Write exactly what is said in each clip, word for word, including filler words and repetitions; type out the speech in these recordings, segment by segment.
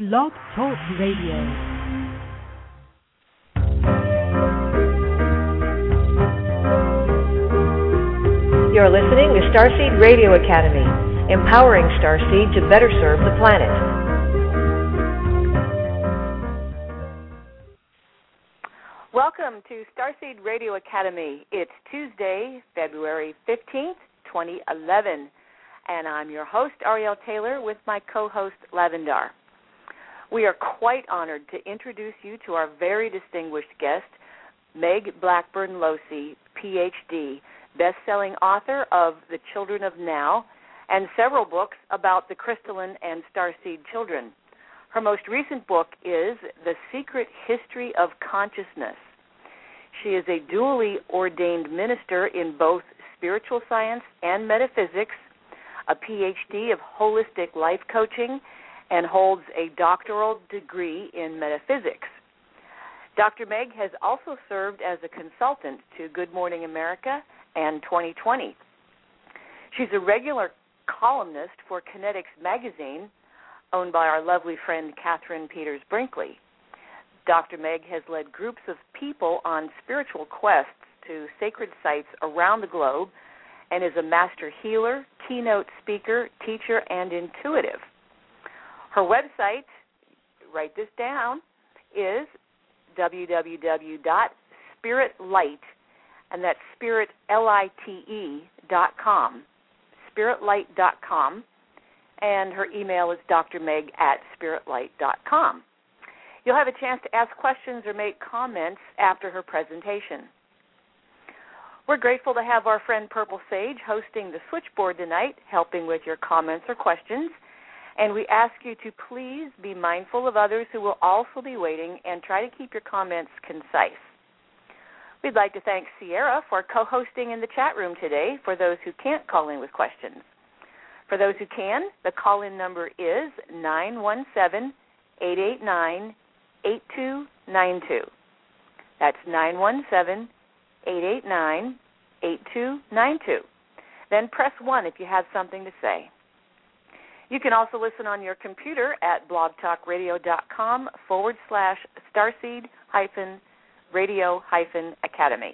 Blog Talk Radio. You're listening to Starseed Radio Academy, empowering Starseed to better serve the planet. Welcome to Starseed Radio Academy. It's Tuesday, February fifteenth, twenty eleven, and I'm your host, Ariel Taylor, with my co-host, Lavendar. We are quite honored to introduce you to our very distinguished guest, Meg Blackburn-Losey, P H D, best-selling author of The Children of Now and several books about the crystalline and starseed children. Her most recent book is The Secret History of Consciousness. She is a dually ordained minister in both spiritual science and metaphysics, a P H D of holistic life coaching, and holds a doctoral degree in metaphysics. Doctor Meg has also served as a consultant to Good Morning America and twenty twenty. She's a regular columnist for Kinetics magazine, owned by our lovely friend Catherine Peters Brinkley. Doctor Meg has led groups of people on spiritual quests to sacred sites around the globe and is a master healer, keynote speaker, teacher, and intuitive. Her website, write this down, is w w w dot spirit light, and that's spirit, L I T E, dot com, spirit light dot com, and her email is d r meg at spirit light dot com. You'll have a chance to ask questions or make comments after her presentation. We're grateful to have our friend Purple Sage hosting the switchboard tonight, helping with your comments or questions. And we ask you to please be mindful of others who will also be waiting and try to keep your comments concise. We'd like to thank Sierra for co-hosting in the chat room today for those who can't call in with questions. For those who can, the call-in number is nine one seven, eight eight nine, eight two nine two. That's nine one seven, eight eight nine, eight two nine two. Then press one if you have something to say. You can also listen on your computer at blogtalkradio.com forward slash starseed hyphen radio hyphen academy.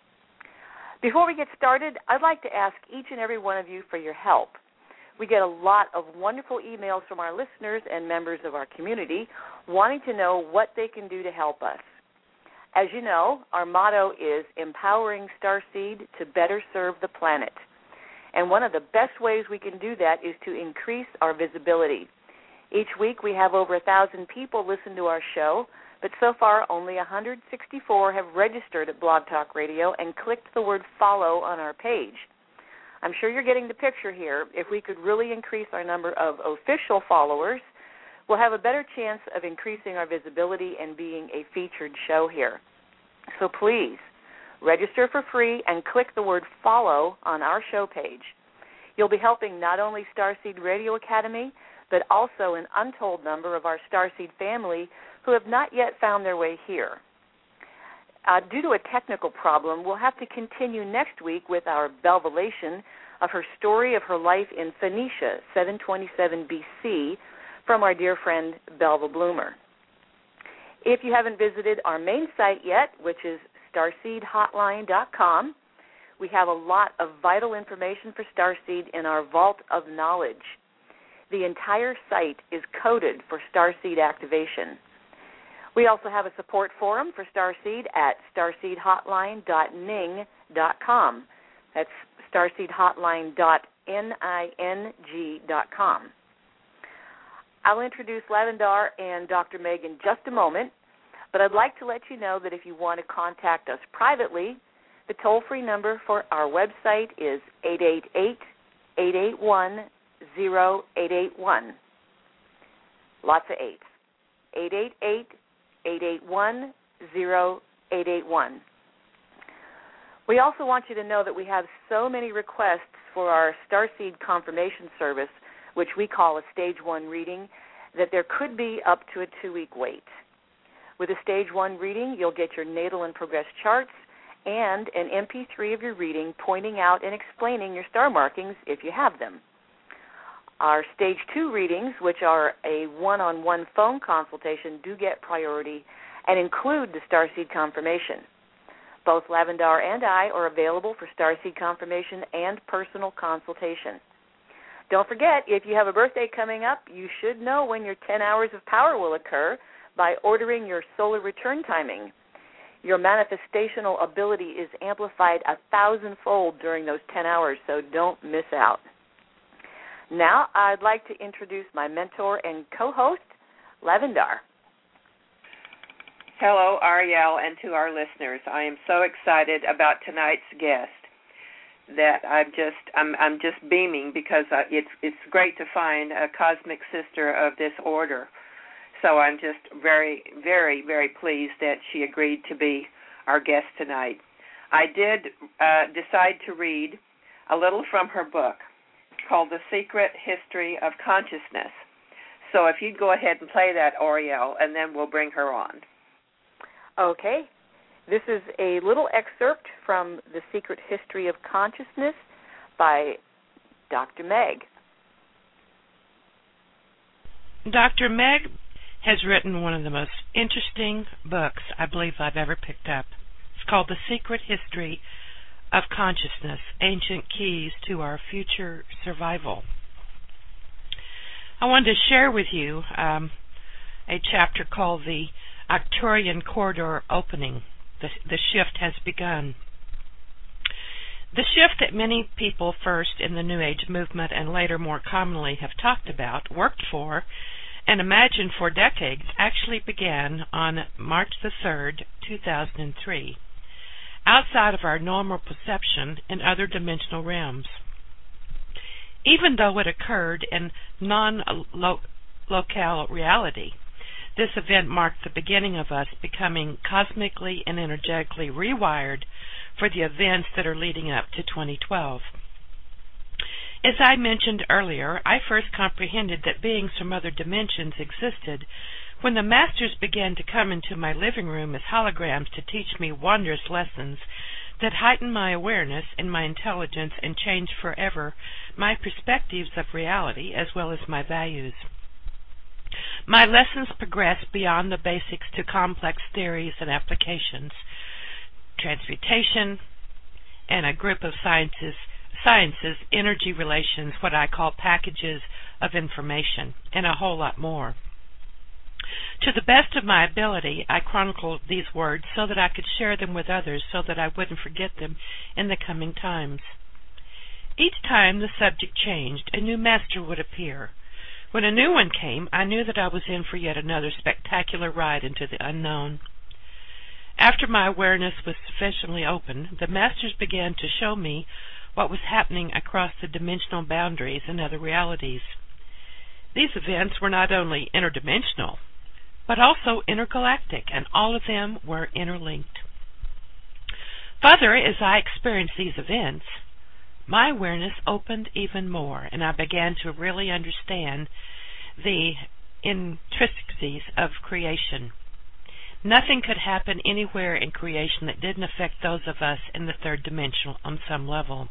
Before we get started, I'd like to ask each and every one of you for your help. We get a lot of wonderful emails from our listeners and members of our community wanting to know what they can do to help us. As you know, our motto is empowering Starseed to better serve the planet. And one of the best ways we can do that is to increase our visibility. Each week we have over one thousand people listen to our show, but so far only one hundred sixty-four have registered at Blog Talk Radio and clicked the word follow on our page. I'm sure you're getting the picture here. If we could really increase our number of official followers, we'll have a better chance of increasing our visibility and being a featured show here. So please, register for free and click the word follow on our show page. You'll be helping not only Starseed Radio Academy, but also an untold number of our Starseed family who have not yet found their way here. Uh, due to a technical problem, we'll have to continue next week with our belvelation of her story of her life in Phoenicia, seven twenty-seven B C, from our dear friend Belva Bloomer. If you haven't visited our main site yet, which is starseed hotline dot com, we have a lot of vital information for Starseed in our vault of knowledge. The entire site is coded for Starseed activation. We also have a support forum for Starseed at starseed hotline dot ning dot com. That's starseed hotline dot ning dot com. I'll introduce Lavendar and Doctor Meg in just a moment, but I'd like to let you know that if you want to contact us privately, the toll-free number for our website is eight eight eight, eight eight one, zero eight eight one. Lots of eights. eight eight eight, eight eight one, zero eight eight one. We also want you to know that we have so many requests for our Starseed confirmation service, which we call a stage one reading, that there could be up to a two-week wait. With a stage one reading, you'll get your natal and progress charts and an M P three of your reading pointing out and explaining your star markings if you have them. Our Stage two readings, which are a one-on-one phone consultation, do get priority and include the Starseed confirmation. Both Lavendar and I are available for Starseed confirmation and personal consultation. Don't forget, if you have a birthday coming up, you should know when your ten hours of power will occur by ordering your solar return timing. Your manifestational ability is amplified a thousandfold during those ten hours, so don't miss out. Now, I'd like to introduce my mentor and co-host, Lavendar. Hello, Ariel, and to our listeners. I am so excited about tonight's guest that I'm just I'm I'm just beaming because uh, it's it's great to find a cosmic sister of this order. So I'm just very very very pleased that she agreed to be our guest tonight. I did uh, decide to read a little from her book called The Secret History of Consciousness. So if you'd go ahead and play that, Ariel, and then we'll bring her on. Okay. This is a little excerpt from The Secret History of Consciousness by Doctor Meg. Doctor Meg has written one of the most interesting books I believe I've ever picked up. It's called The Secret History of Consciousness, Ancient Keys to Our Future Survival. I wanted to share with you um, a chapter called The Arcturian Corridor Opening. The, the shift has begun. The shift that many people first in the New Age movement and later more commonly have talked about, worked for, and imagined for decades actually began on March the third, two thousand three, outside of our normal perception in other dimensional realms. Even though it occurred in non-locale reality, this event marked the beginning of us becoming cosmically and energetically rewired for the events that are leading up to twenty twelve. As I mentioned earlier, I first comprehended that beings from other dimensions existed when the Masters began to come into my living room as holograms to teach me wondrous lessons that heightened my awareness and my intelligence and changed forever my perspectives of reality as well as my values. My lessons progressed beyond the basics to complex theories and applications, transmutation, and a group of sciences, sciences, energy relations, what I call packages of information, and a whole lot more. To the best of my ability, I chronicled these words so that I could share them with others so that I wouldn't forget them in the coming times. Each time the subject changed, a new master would appear. When a new one came, I knew that I was in for yet another spectacular ride into the unknown. After my awareness was sufficiently open, the Masters began to show me what was happening across the dimensional boundaries and other realities. These events were not only interdimensional, but also intergalactic, and all of them were interlinked. Further, as I experienced these events, my awareness opened even more, and I began to really understand the intricacies of creation. Nothing could happen anywhere in creation that didn't affect those of us in the third dimension on some level.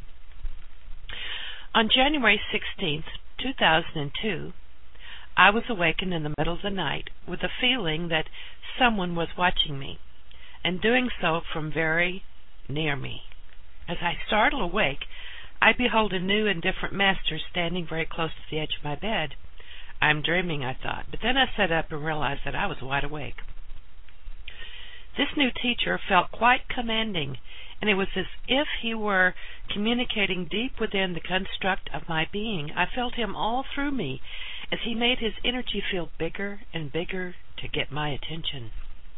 On January sixteenth, two thousand two, I was awakened in the middle of the night with a feeling that someone was watching me, and doing so from very near me. As I startled awake, I behold a new and different master standing very close to the edge of my bed. I'm dreaming, I thought, but then I sat up and realized that I was wide awake. This new teacher felt quite commanding, and it was as if he were communicating deep within the construct of my being. I felt him all through me as he made his energy field bigger and bigger to get my attention.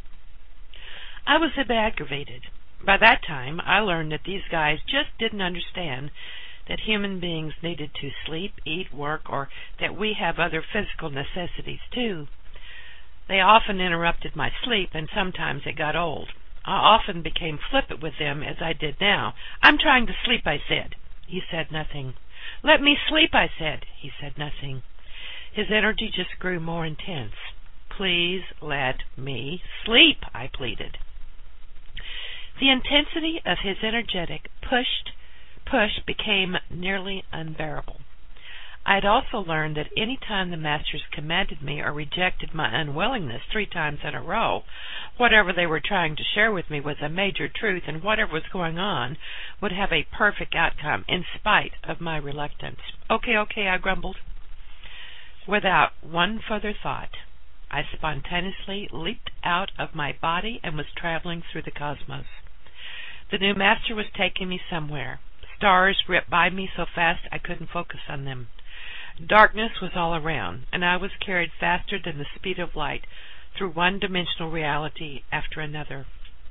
I was a bit aggravated. By that time, I learned that these guys just didn't understand that human beings needed to sleep, eat, work, or that we have other physical necessities too. They often interrupted my sleep, and sometimes it got old. I often became flippant with them, as I did now. "I'm trying to sleep," I said. He said nothing. "Let me sleep," I said. He said nothing. His energy just grew more intense. "Please let me sleep," I pleaded. The intensity of his energetic pushed push became nearly unbearable. I had also learned that any time the Masters commanded me or rejected my unwillingness three times in a row, whatever they were trying to share with me was a major truth, and whatever was going on would have a perfect outcome in spite of my reluctance. Okay, okay, I grumbled. Without one further thought, I spontaneously leaped out of my body and was traveling through the cosmos. The new Master was taking me somewhere. Stars ripped by me so fast I couldn't focus on them. Darkness was all around, and I was carried faster than the speed of light through one-dimensional reality after another.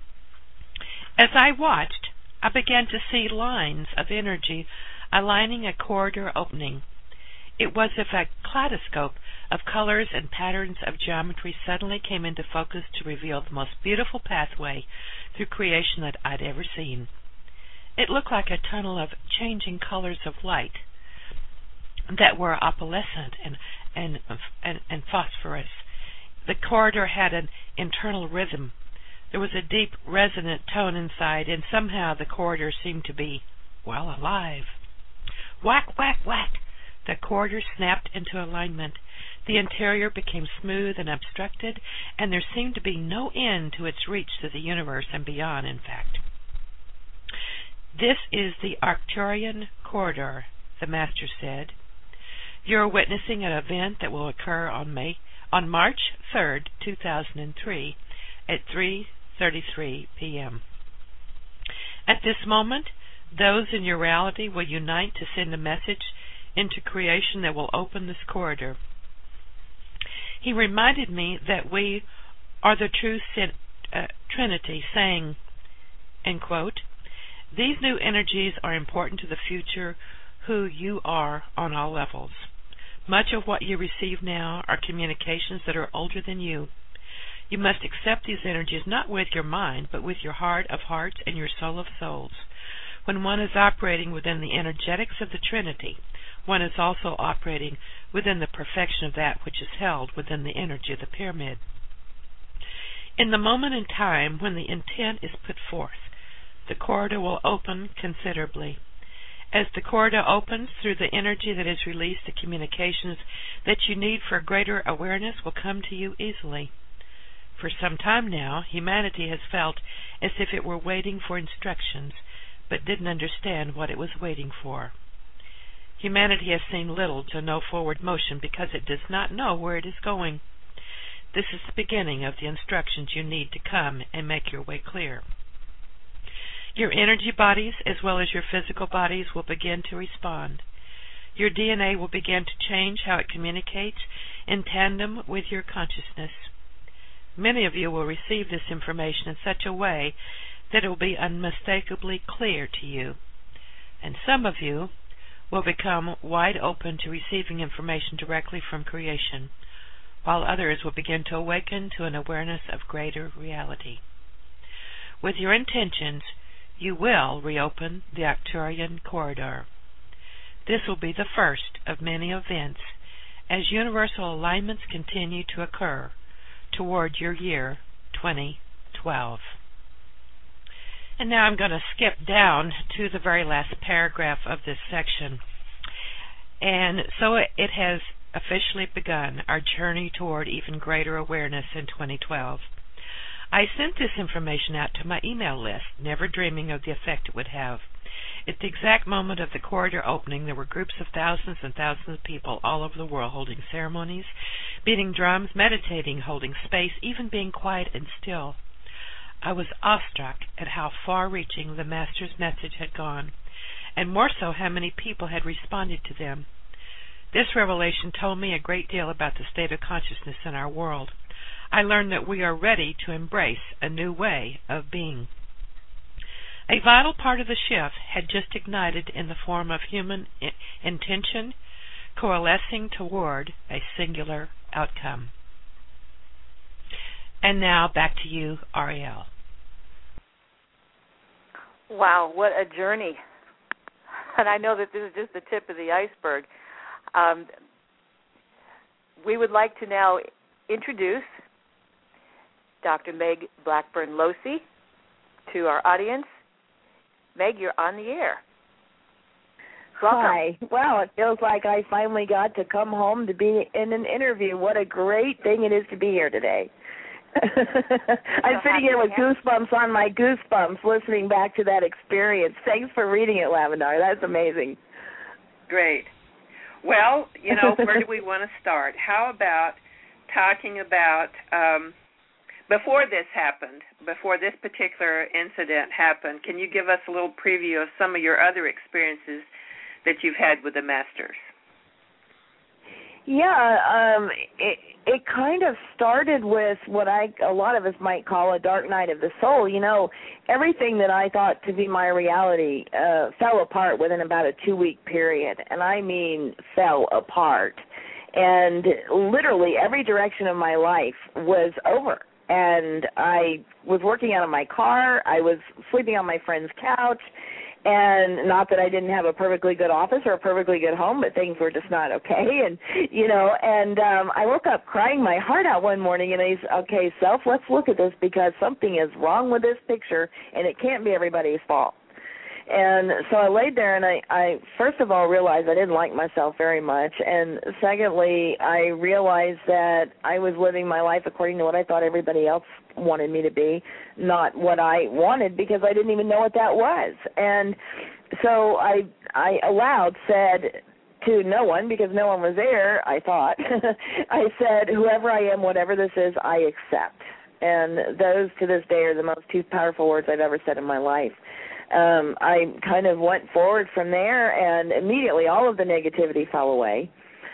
As I watched, I began to see lines of energy aligning a corridor opening. It was as if a kaleidoscope of colors and patterns of geometry suddenly came into focus to reveal the most beautiful pathway through creation that I'd ever seen. It looked like a tunnel of changing colors of light that were opalescent and, and, and, and phosphorus. The corridor had an internal rhythm. There was a deep, resonant tone inside, and somehow the corridor seemed to be, well, alive. Whack, whack, whack! The corridor snapped into alignment. The interior became smooth and obstructed, and there seemed to be no end to its reach to the universe and beyond, in fact. This is the Arcturian Corridor, the Master said. You're witnessing an event that will occur on May on March third, two thousand three, at three thirty-three p.m. At this moment, those in your reality will unite to send a message into creation that will open this corridor. He reminded me that we are the true sin, uh, Trinity, saying, end quote, these new energies are important to the future who you are on all levels. Much of what you receive now are communications that are older than you. You must accept these energies not with your mind, but with your heart of hearts and your soul of souls. When one is operating within the energetics of the Trinity, one is also operating within the perfection of that which is held within the energy of the pyramid. In the moment in time when the intent is put forth, the corridor will open considerably. As the corridor opens through the energy that is released, the communications that you need for greater awareness will come to you easily. For some time now, humanity has felt as if it were waiting for instructions, but didn't understand what it was waiting for. Humanity has seen little to no forward motion because it does not know where it is going. This is the beginning of the instructions you need to come and make your way clear. Your energy bodies, as well as your physical bodies, will begin to respond. Your D N A will begin to change how it communicates in tandem with your consciousness. Many of you will receive this information in such a way that it will be unmistakably clear to you. And some of you will become wide open to receiving information directly from creation, while others will begin to awaken to an awareness of greater reality. With your intentions, you will reopen the Arcturian Corridor. This will be the first of many events as universal alignments continue to occur toward your year twenty twelve. And now I'm going to skip down to the very last paragraph of this section. And so it, it has officially begun, our journey toward even greater awareness in twenty twelve. I sent this information out to my email list, never dreaming of the effect it would have. At the exact moment of the corridor opening, there were groups of thousands and thousands of people all over the world holding ceremonies, beating drums, meditating, holding space, even being quiet and still. I was awestruck at how far-reaching the Master's message had gone, and more so how many people had responded to them. This revelation told me a great deal about the state of consciousness in our world. I learned that we are ready to embrace a new way of being. A vital part of the shift had just ignited in the form of human I- intention coalescing toward a singular outcome. And now back to you, Ariel. Wow, what a journey. And I know that this is just the tip of the iceberg. Um, we would like to now introduce Doctor Meg Blackburn-Losey to our audience. Meg, you're on the air. Welcome. Hi. Well, it feels like I finally got to come home to be in an interview. What a great thing it is to be here today. I'm so sitting here with goosebumps on my goosebumps listening back to that experience. Thanks for reading it, Lavendar. That's amazing. Great. Well, you know, where do we want to start? How about talking about, um, before this happened, before this particular incident happened, can you give us a little preview of some of your other experiences that you've had with the Masters? Yeah, um, it it kind of started with what I a lot of us might call a dark night of the soul. You know, everything that I thought to be my reality uh, fell apart within about a two-week period, and I mean fell apart. And literally every direction of my life was over. And I was working out of my car. I was sleeping on my friend's couch. And not that I didn't have a perfectly good office or a perfectly good home, but things were just not okay. And, you know, and um, I woke up crying my heart out one morning, and I said, okay, self, let's look at this because something is wrong with this picture, and it can't be everybody's fault. And so I laid there, and I, I first of all realized I didn't like myself very much, and secondly, I realized that I was living my life according to what I thought everybody else wanted me to be, not what I wanted, because I didn't even know what that was. And so I, I aloud said to no one, because no one was there, I thought, I said, whoever I am, whatever this is, I accept. And those to this day are the most two powerful words I've ever said in my life. Um, I kind of went forward from there, and immediately all of the negativity fell away.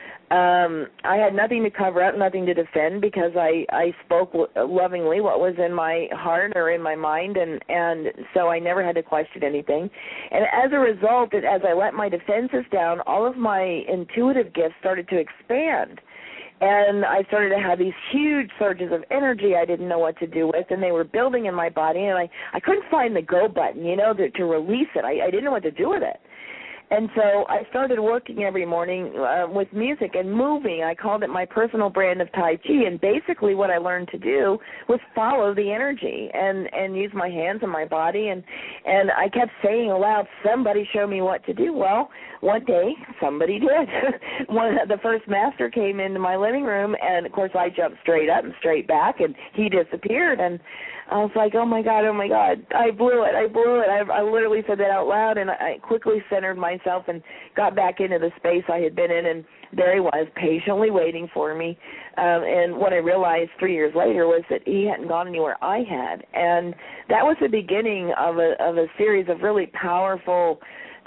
Um, I had nothing to cover up, nothing to defend, because I, I spoke lovingly what was in my heart or in my mind, and, and so I never had to question anything. And as a result, as I let my defenses down, all of my intuitive gifts started to expand. And I started to have these huge surges of energy I didn't know what to do with, and they were building in my body, and I, I couldn't find the go button, you know, to, to release it. I, I didn't know what to do with it. And so I started working every morning uh, with music and moving. I called it my personal brand of Tai Chi, and basically what I learned to do was follow the energy and, and use my hands and my body. And, and I kept saying aloud, somebody show me what to do. Well, one day somebody did. One, the first master came into my living room, and, of course, I jumped straight up and straight back, and he disappeared. And I was like, oh, my God, oh, my God, I blew it, I blew it. I, I literally said that out loud, and I quickly centered myself and got back into the space I had been in, and there he was, patiently waiting for me. Um, and what I realized three years later was that he hadn't gone anywhere I had. And that was the beginning of a, of a series of really powerful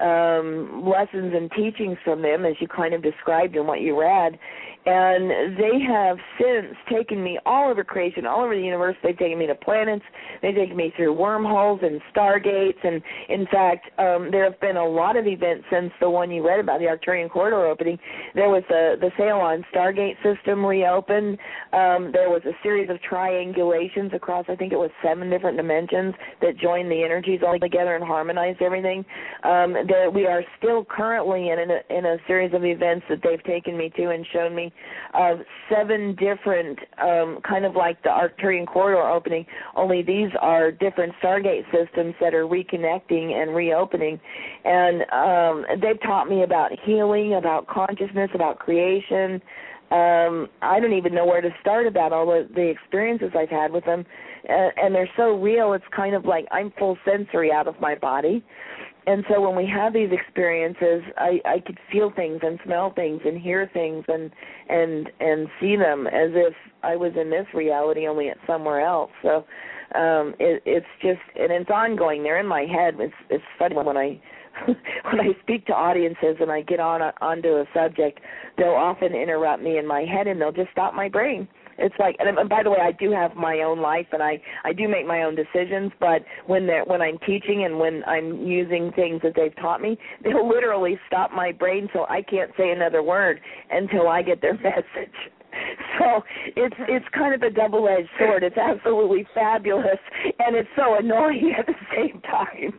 um, lessons and teachings from them, as you kind of described in what you read. And they have since taken me all over creation, all over the universe. They've taken me to planets. They've taken me through wormholes and stargates. And, in fact, um, there have been a lot of events since the one you read about, the Arcturian corridor opening. There was the, the Ceylon Stargate system reopened. Um, there was a series of triangulations across, I think it was seven different dimensions that joined the energies all together and harmonized everything. Um, there, we are still currently in a, in a series of events that they've taken me to and shown me of seven different, um, kind of like the Arcturian corridor opening, only these are different Stargate systems that are reconnecting and reopening. And um, they've taught me about healing, about consciousness, about creation. Um, I don't even know where to start about all the, the experiences I've had with them. Uh, and they're so real, it's kind of like I'm full sensory out of my body. And so when we have these experiences, I, I could feel things and smell things and hear things and and and see them as if I was in this reality, only it's somewhere else. So um, it, it's just, and it's ongoing. They're in my head. It's it's funny when I when I speak to audiences and I get on a, onto a subject, they'll often interrupt me in my head and they'll just stop my brain. It's like, and by the way, I do have my own life, and I, I do make my own decisions, but when they're, when I'm teaching and when I'm using things that they've taught me, they'll literally stop my brain so I can't say another word until I get their message. So it's it's kind of a double-edged sword. It's absolutely fabulous, and it's so annoying at the same time.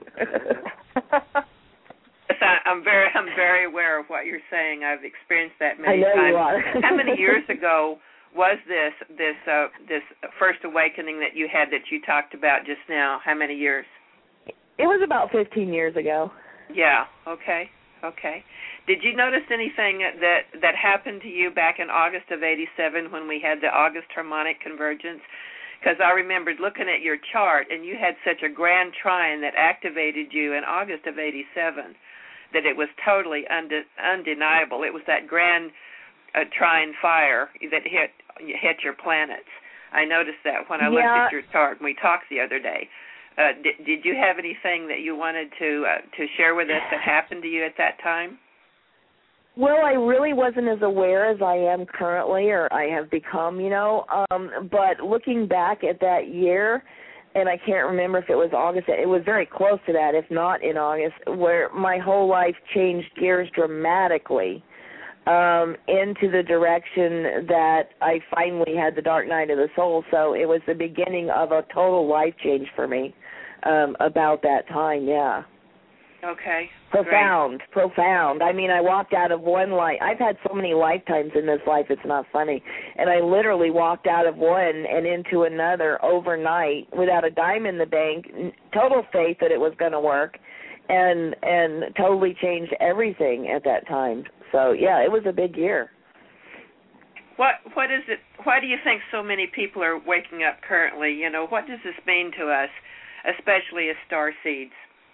I'm very I'm very aware of what you're saying. I've experienced that many I know times. You are. How many years ago was this this uh, this first awakening that you had that you talked about just now? How many years? It was about fifteen years ago. Yeah. Okay. Okay. Did you notice anything that that happened to you back in August of eighty-seven when we had the August harmonic convergence? Because I remembered looking at your chart, and you had such a grand trine that activated you in August of eighty-seven that it was totally unde- undeniable. It was that grand uh, trine fire that hit hit your planets. I noticed that when I yeah. looked at your chart and we talked the other day. Uh, did, did you have anything that you wanted to uh, to share with us that happened to you at that time? Well, I really wasn't as aware as I am currently, or I have become, you know. Um, but looking back at that year, and I can't remember if it was August, it was very close to that, if not in August, where my whole life changed gears dramatically um, into the direction that I finally had the dark night of the soul. So it was the beginning of a total life change for me um, about that time, yeah. Okay. Profound, Great. profound. I mean, I walked out of one life. I've had so many lifetimes in this life, it's not funny. And I literally walked out of one and into another overnight without a dime in the bank, total faith that it was going to work, and and totally changed everything at that time. So, yeah, it was a big year. What What is it? Why do you think so many people are waking up currently? You know, what does this mean to us, especially as starseeds?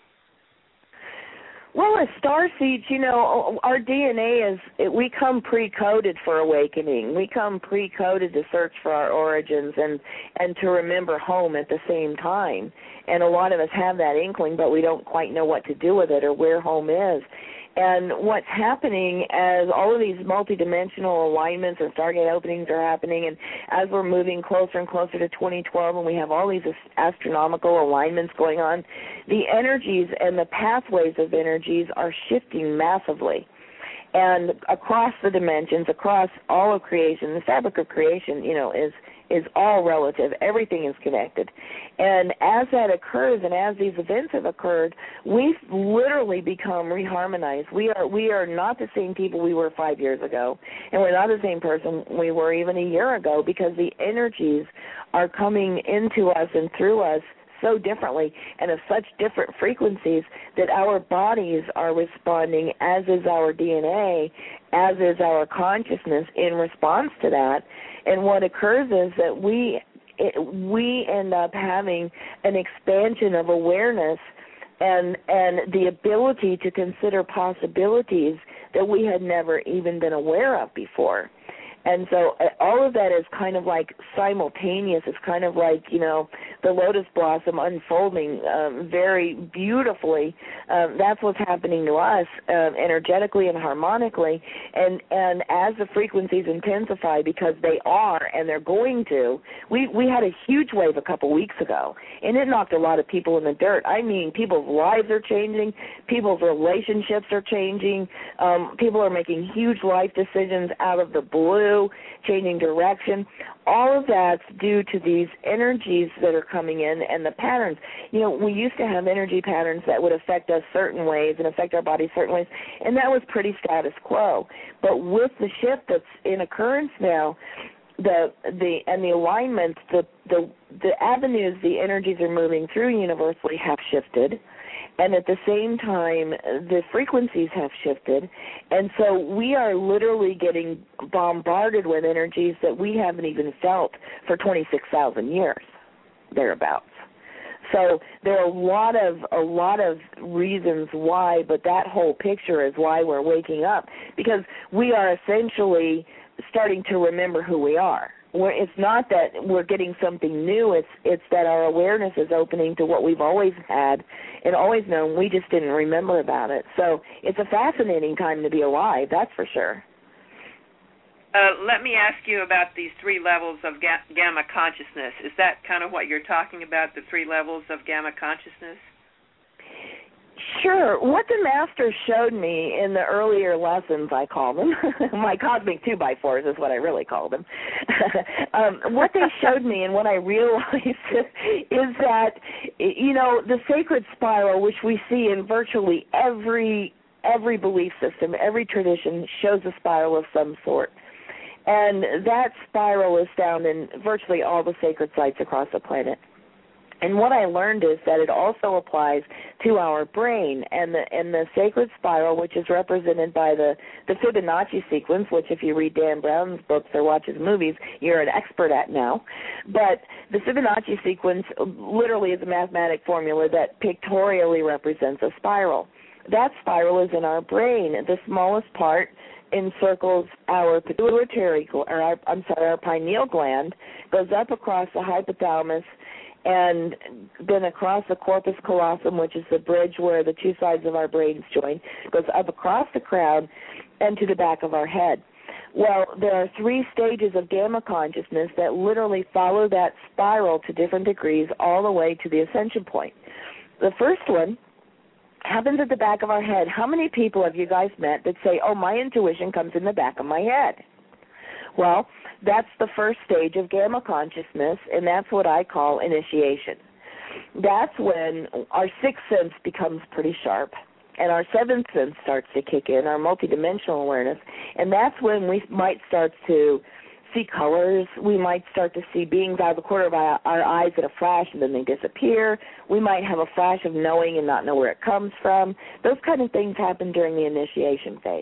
Well, as starseeds, you know, our D N A is, we come pre-coded for awakening. We come pre-coded to search for our origins and, and to remember home at the same time. And a lot of us have that inkling, but we don't quite know what to do with it or where home is. And what's happening as all of these multidimensional alignments and Stargate openings are happening, and as we're moving closer and closer to twenty twelve and we have all these astronomical alignments going on, the energies and the pathways of energies are shifting massively. And across the dimensions, across all of creation, the fabric of creation, you know, is is all relative. Everything is connected. And as that occurs and as these events have occurred, we've literally become reharmonized. We are we are not the same people we were five years ago, and we're not the same person we were even a year ago, because the energies are coming into us and through us so differently and of such different frequencies that our bodies are responding, as is our D N A, as is our consciousness in response to that. And what occurs is that we it, we end up having an expansion of awareness and and the ability to consider possibilities that we had never even been aware of before. And so all of that is kind of like simultaneous. It's kind of like, you know, the lotus blossom unfolding um, very beautifully. Um, that's what's happening to us um, energetically and harmonically. And, and as the frequencies intensify, because they are and they're going to, we, we had a huge wave a couple weeks ago, and it knocked a lot of people in the dirt. I mean, people's lives are changing. People's relationships are changing. Um, people are making huge life decisions out of the blue, changing direction. All of that's due to these energies that are coming in and the patterns. You know, we used to have energy patterns that would affect us certain ways and affect our bodies certain ways, and that was pretty status quo. But with the shift that's in occurrence now, the the and the alignments, the the the avenues the energies are moving through universally have shifted. And at the same time, the frequencies have shifted. And so we are literally getting bombarded with energies that we haven't even felt for twenty-six thousand years, thereabouts. So there are a lot of a lot of reasons why, but that whole picture is why we're waking up, because we are essentially starting to remember who we are. We're, it's not that we're getting something new. It's it's that our awareness is opening to what we've always had and always known. We just didn't remember about it. So it's a fascinating time to be alive, that's for sure. Uh, let me ask you about these three levels of ga- gamma consciousness. Is that kind of what you're talking about, the three levels of gamma consciousness? Sure. What the Masters showed me in the earlier lessons, I call them, my cosmic two by fours is what I really call them. um, what they showed me and what I realized is that, you know, the sacred spiral, which we see in virtually every every belief system, every tradition, shows a spiral of some sort. And that spiral is found in virtually all the sacred sites across the planet. And what I learned is that it also applies to our brain, and the and the sacred spiral, which is represented by the, the Fibonacci sequence, which if you read Dan Brown's books or watch his movies, you're an expert at now. But the Fibonacci sequence literally is a mathematic formula that pictorially represents a spiral. That spiral is in our brain. The smallest part encircles our pituitary, or our, I'm sorry, our pineal gland, goes up across the hypothalamus, and then across the corpus callosum, which is the bridge where the two sides of our brains join, goes up across the crown and to the back of our head. Well, there are three stages of gamma consciousness that literally follow that spiral to different degrees all the way to the ascension point. The first one happens at the back of our head. How many people have you guys met that say, oh, my intuition comes in the back of my head? Well, that's the first stage of gamma consciousness, and that's what I call initiation. That's when our sixth sense becomes pretty sharp, and our seventh sense starts to kick in, our multidimensional awareness, and that's when we might start to see colors. We might start to see beings out of the corner of our, our eyes at a flash, and then they disappear. We might have a flash of knowing and not know where it comes from. Those kind of things happen during the initiation phase.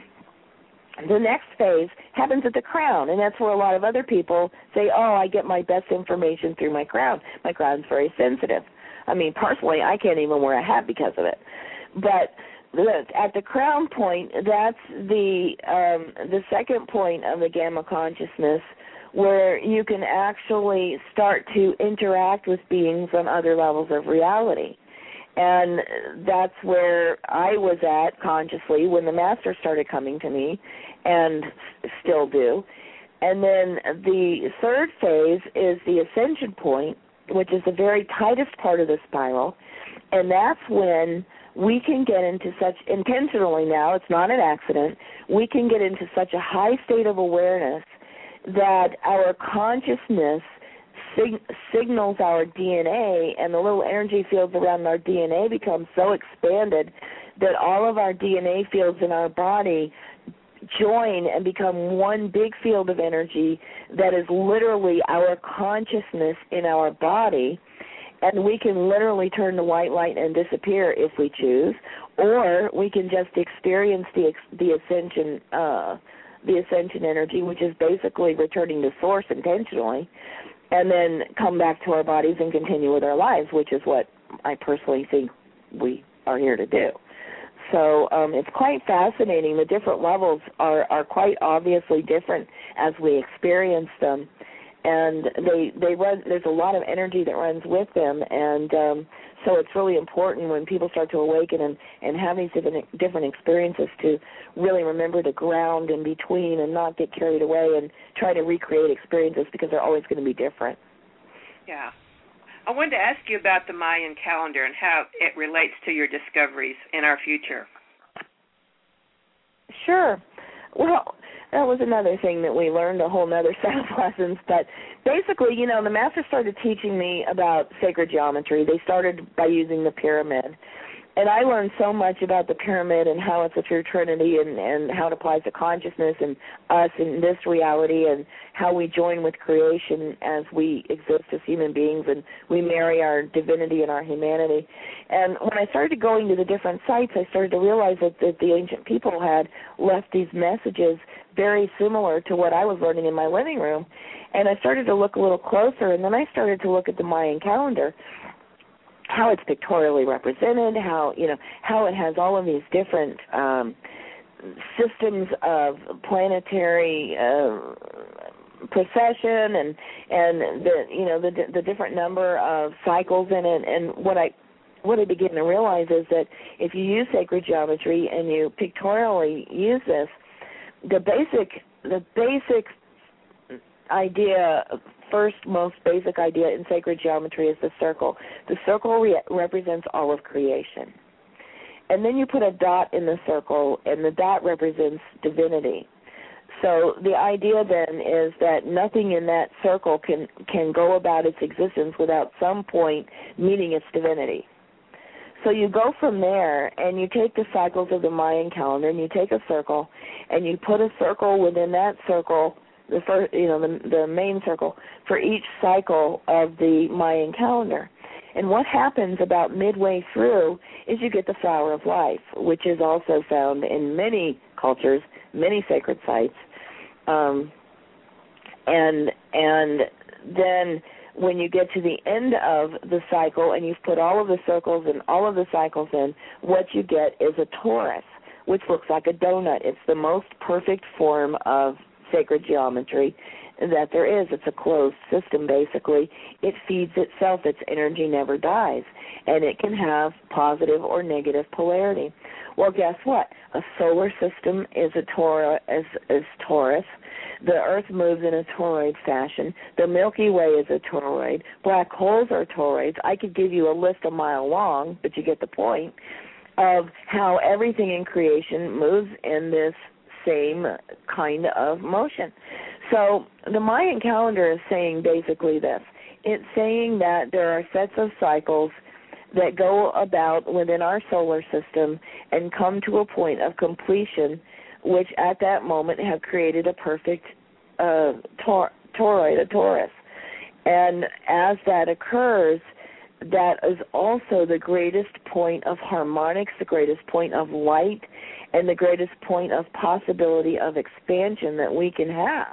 The next phase happens at the crown, and that's where a lot of other people say, oh, I get my best information through my crown. My crown's very sensitive. I mean, personally, I can't even wear a hat because of it. But the, at the crown point, that's the um, the second point of the gamma consciousness, where you can actually start to interact with beings on other levels of reality. And that's where I was at consciously when the master started coming to me, and still do. And then the third phase is the ascension point, which is the very tightest part of the spiral, and that's when we can get into such, intentionally now, it's not an accident, we can get into such a high state of awareness that our consciousness sig- signals our D N A, and the little energy fields around our D N A become so expanded that all of our D N A fields in our body join and become one big field of energy that is literally our consciousness in our body, and we can literally turn to white light and disappear if we choose, or we can just experience the the ascension uh, the ascension energy, which is basically returning to source intentionally, and then come back to our bodies and continue with our lives, which is what I personally think we are here to do. So um, it's quite fascinating. The different levels are, are quite obviously different as we experience them, and they they run. There's a lot of energy that runs with them, and um, so it's really important when people start to awaken and, and have these different different experiences to really remember to ground in between and not get carried away and try to recreate experiences, because they're always going to be different. Yeah. I wanted to ask you about the Mayan calendar and how it relates to your discoveries in our future. Sure. Well, that was another thing that we learned, a whole other set of lessons. But basically, you know, the master started teaching me about sacred geometry. They started by using the pyramid. And I learned so much about the pyramid and how it's a true trinity, and, and how it applies to consciousness and us in this reality, and how we join with creation as we exist as human beings, and we marry our divinity and our humanity. And when I started going to the different sites, I started to realize that, that the ancient people had left these messages very similar to what I was learning in my living room. And I started to look a little closer, and then I started to look at the Mayan calendar, how it's pictorially represented, how, you know, how it has all of these different um, systems of planetary uh, precession, and and the you know the the different number of cycles in it. And what I what I begin to realize is that if you use sacred geometry and you pictorially use this, the basic the basic idea, first most basic idea in sacred geometry is the circle. The circle re- represents all of creation. And then you put a dot in the circle, and the dot represents divinity. So the idea then is that nothing in that circle can, can go about its existence without some point meeting its divinity. So you go from there, and you take the cycles of the Mayan calendar, and you take a circle, and you put a circle within that circle, the first, you know, the, the main circle for each cycle of the Mayan calendar. And what happens about midway through is you get the flower of life, which is also found in many cultures, many sacred sites. Um, and and then when you get to the end of the cycle and you've put all of the circles and all of the cycles in, what you get is a torus, which looks like a donut. It's the most perfect form of sacred geometry that there is. It's a closed system, basically. It feeds itself. Its energy never dies, and it can have positive or negative polarity. Well, guess what? A solar system is a tor- is, is torus. The Earth moves in a toroid fashion. The Milky Way is a toroid. Black holes are toroids. I could give you a list a mile long, but you get the point of how everything in creation moves in this same kind of motion. So the Mayan calendar is saying basically this. It's saying that there are sets of cycles that go about within our solar system and come to a point of completion, which at that moment have created a perfect uh, tor- toroid, a torus. And as that occurs, that is also the greatest point of harmonics, the greatest point of light, and the greatest point of possibility of expansion that we can have.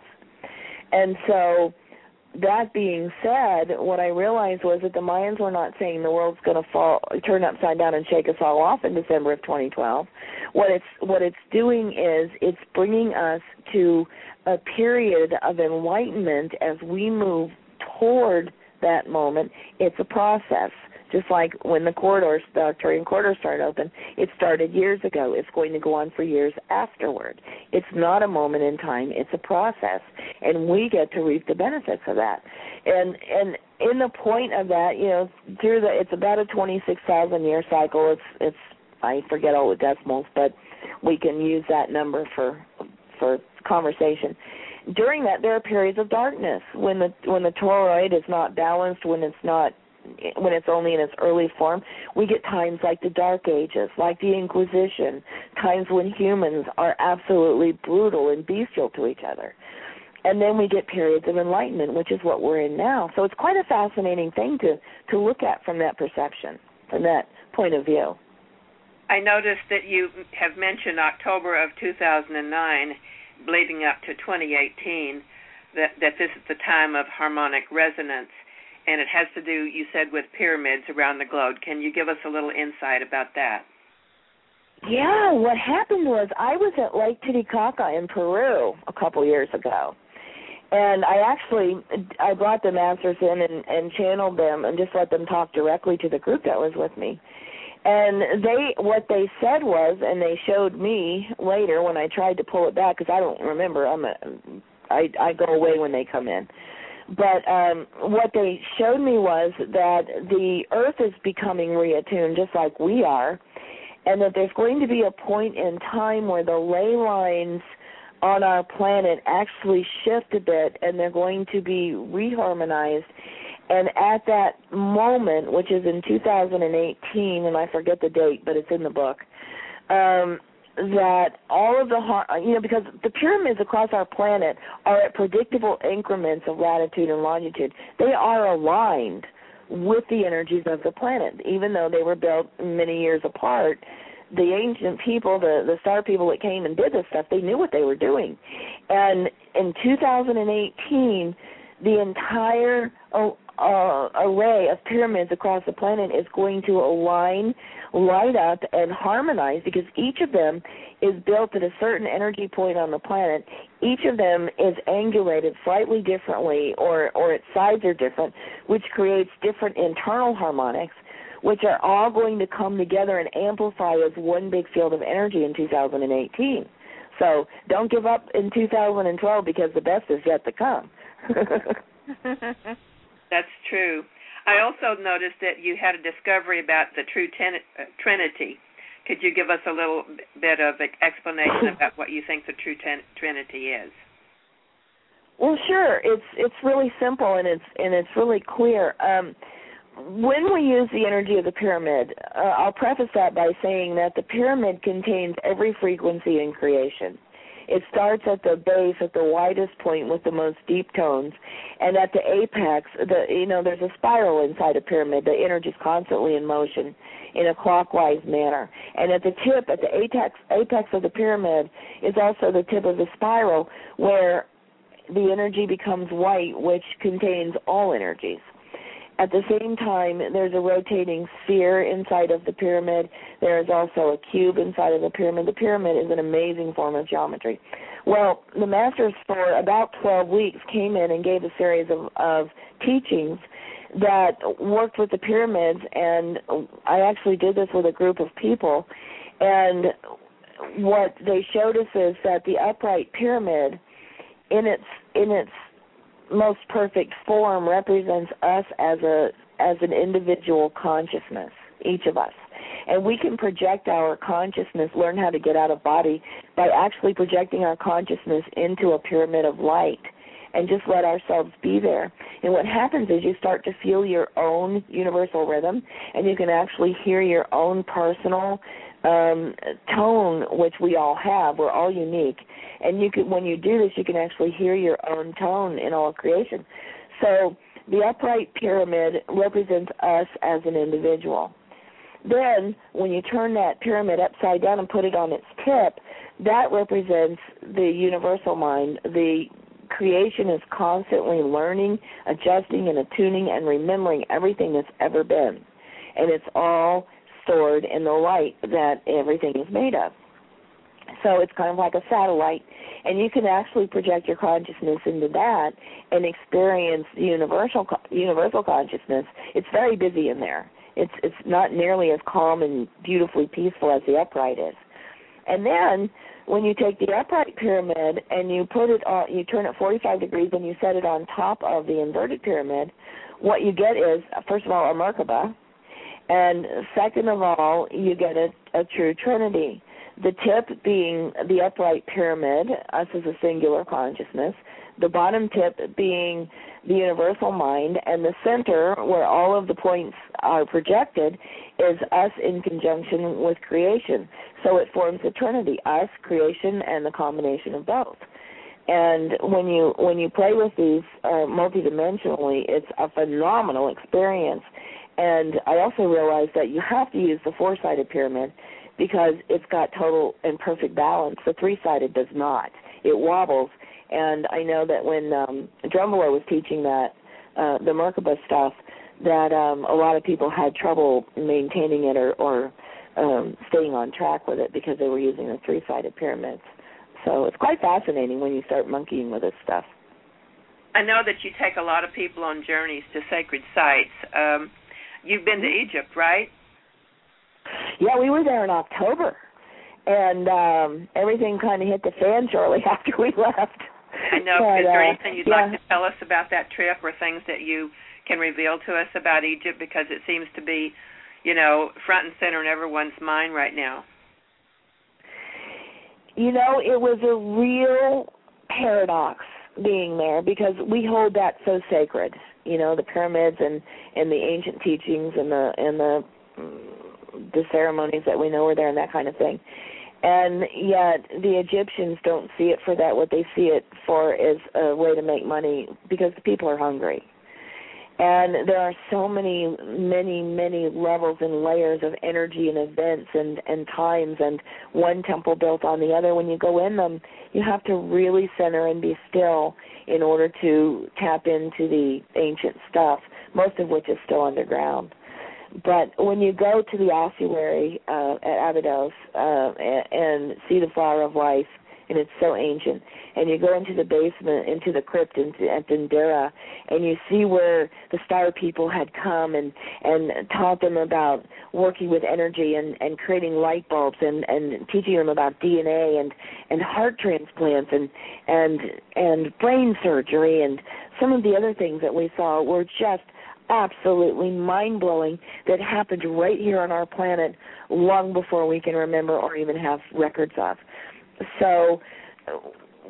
And so, that being said, what I realized was that the Mayans were not saying the world's going to fall, turn upside down and shake us all off in December of twenty twelve. What it's what it's doing is it's bringing us to a period of enlightenment as we move toward that moment. It's a process. Just like when the corridors, the Arcturian corridor started open, it started years ago. It's going to go on for years afterward. It's not a moment in time. It's a process, and we get to reap the benefits of that. And and in the point of that, you know, through the, it's about a twenty-six thousand year cycle. It's it's I forget all the decimals, but we can use that number for for conversation. During that, there are periods of darkness when the when the toroid is not balanced, when it's not. when it's only in its early form. We get times like the Dark Ages, like the Inquisition, times when humans are absolutely brutal and bestial to each other. And then we get periods of enlightenment, which is what we're in now. So it's quite a fascinating thing to, to look at from that perception, from that point of view. I noticed that you have mentioned October of two thousand nine, leading up to twenty eighteen, that, that this is the time of harmonic resonance. And it has to do, you said, with pyramids around the globe. Can you give us a little insight about that? Yeah, what happened was I was at Lake Titicaca in Peru a couple years ago. And I actually, I brought the masters in and, and channeled them and just let them talk directly to the group that was with me. And they, what they said was, and they showed me later when I tried to pull it back, because I don't remember, I'm a, I, I go away when they come in. But um, what they showed me was that the Earth is becoming reattuned just like we are, and that there's going to be a point in time where the ley lines on our planet actually shift a bit, and they're going to be reharmonized. And at that moment, which is in two thousand eighteen, and I forget the date, but it's in the book, um, that all of the, you know, because the pyramids across our planet are at predictable increments of latitude and longitude. They are aligned with the energies of the planet, even though they were built many years apart. The ancient people, the, the star people that came and did this stuff, they knew what they were doing. And in two thousand eighteen, the entire uh, array of pyramids across the planet is going to align, light up, and harmonize, because each of them is built at a certain energy point on the planet. Each of them is angulated slightly differently, or, or its sides are different, which creates different internal harmonics, which are all going to come together and amplify as one big field of energy in two thousand eighteen. So don't give up in two thousand twelve, because the best is yet to come. That's true. I also noticed that you had a discovery about the true ten- uh, Trinity. Could you give us a little bit of explanation about what you think the true ten- Trinity is? Well, sure. It's it's really simple, and it's and it's really clear. Um, when we use the energy of the pyramid, uh, I'll preface that by saying that the pyramid contains every frequency in creation. It starts at the base, at the widest point with the most deep tones, and at the apex, the you know, there's a spiral inside a pyramid. The energy is constantly in motion in a clockwise manner. And at the tip, at the apex, apex of the pyramid, is also the tip of the spiral where the energy becomes white, which contains all energies. At the same time, there's a rotating sphere inside of the pyramid. There is also a cube inside of the pyramid. The pyramid is an amazing form of geometry. Well, the masters for about twelve weeks came in and gave a series of, of teachings that worked with the pyramids, and I actually did this with a group of people. And what they showed us is that the upright pyramid, in its in its most perfect form, represents us as a as an individual consciousness, each of us. And we can project our consciousness, learn how to get out of body, by actually projecting our consciousness into a pyramid of light and just let ourselves be there. And what happens is you start to feel your own universal rhythm, and you can actually hear your own personal um, tone, which we all have. We're all unique. And you can, when you do this, you can actually hear your own tone in all of creation. So the upright pyramid represents us as an individual. Then, when you turn that pyramid upside down and put it on its tip, that represents the universal mind. The creation is constantly learning, adjusting, and attuning and remembering everything that's ever been. And it's all stored in the light that everything is made of. So it's kind of like a satellite, and you can actually project your consciousness into that and experience the universal universal consciousness. It's very busy in there. It's it's not nearly as calm and beautifully peaceful as the upright is. And then when you take the upright pyramid and you put it on, you turn it forty-five degrees and you set it on top of the inverted pyramid, what you get is, first of all, a Merkaba, and second of all, you get a, a true trinity. The tip being the upright pyramid, us as a singular consciousness, the bottom tip being the universal mind, and the center, where all of the points are projected, is us in conjunction with creation. So it forms a trinity, us, creation, and the combination of both. And when you when you play with these uh, multidimensionally, it's a phenomenal experience. And I also realized that you have to use the four-sided pyramid because it's got total and perfect balance. The three-sided does not. It wobbles. And I know that when um, Drumbelow was teaching that, uh, the Merkaba stuff, that um, a lot of people had trouble maintaining it or, or um, staying on track with it because they were using the three-sided pyramids. So it's quite fascinating when you start monkeying with this stuff. I know that you take a lot of people on journeys to sacred sites. Um, you've been to Egypt, right? Yeah, we were there in October, and um, everything kind of hit the fan shortly after we left. I know. But, is there uh, anything you'd yeah. like to tell us about that trip, or things that you can reveal to us about Egypt, because it seems to be, you know, front and center in everyone's mind right now? You know, it was a real paradox being there because we hold that so sacred. You know, the pyramids and, and the ancient teachings and the and the the ceremonies that we know are there and that kind of thing. And yet the Egyptians don't see it for that. What they see it for is a way to make money because the people are hungry. And there are so many, many, many levels and layers of energy and events and, and times, and one temple built on the other. When you go in them, you have to really center and be still in order to tap into the ancient stuff, most of which is still underground. But when you go to the ossuary uh, at Abydos uh, and, and see the Flower of Life, and it's so ancient, and you go into the basement, into the crypt into, at Dendera, and you see where the Star people had come and, and taught them about working with energy and, and creating light bulbs and, and teaching them about D N A and, and heart transplants and, and, and brain surgery, and some of the other things that we saw were just absolutely mind-blowing that happened right here on our planet long before we can remember or even have records of. So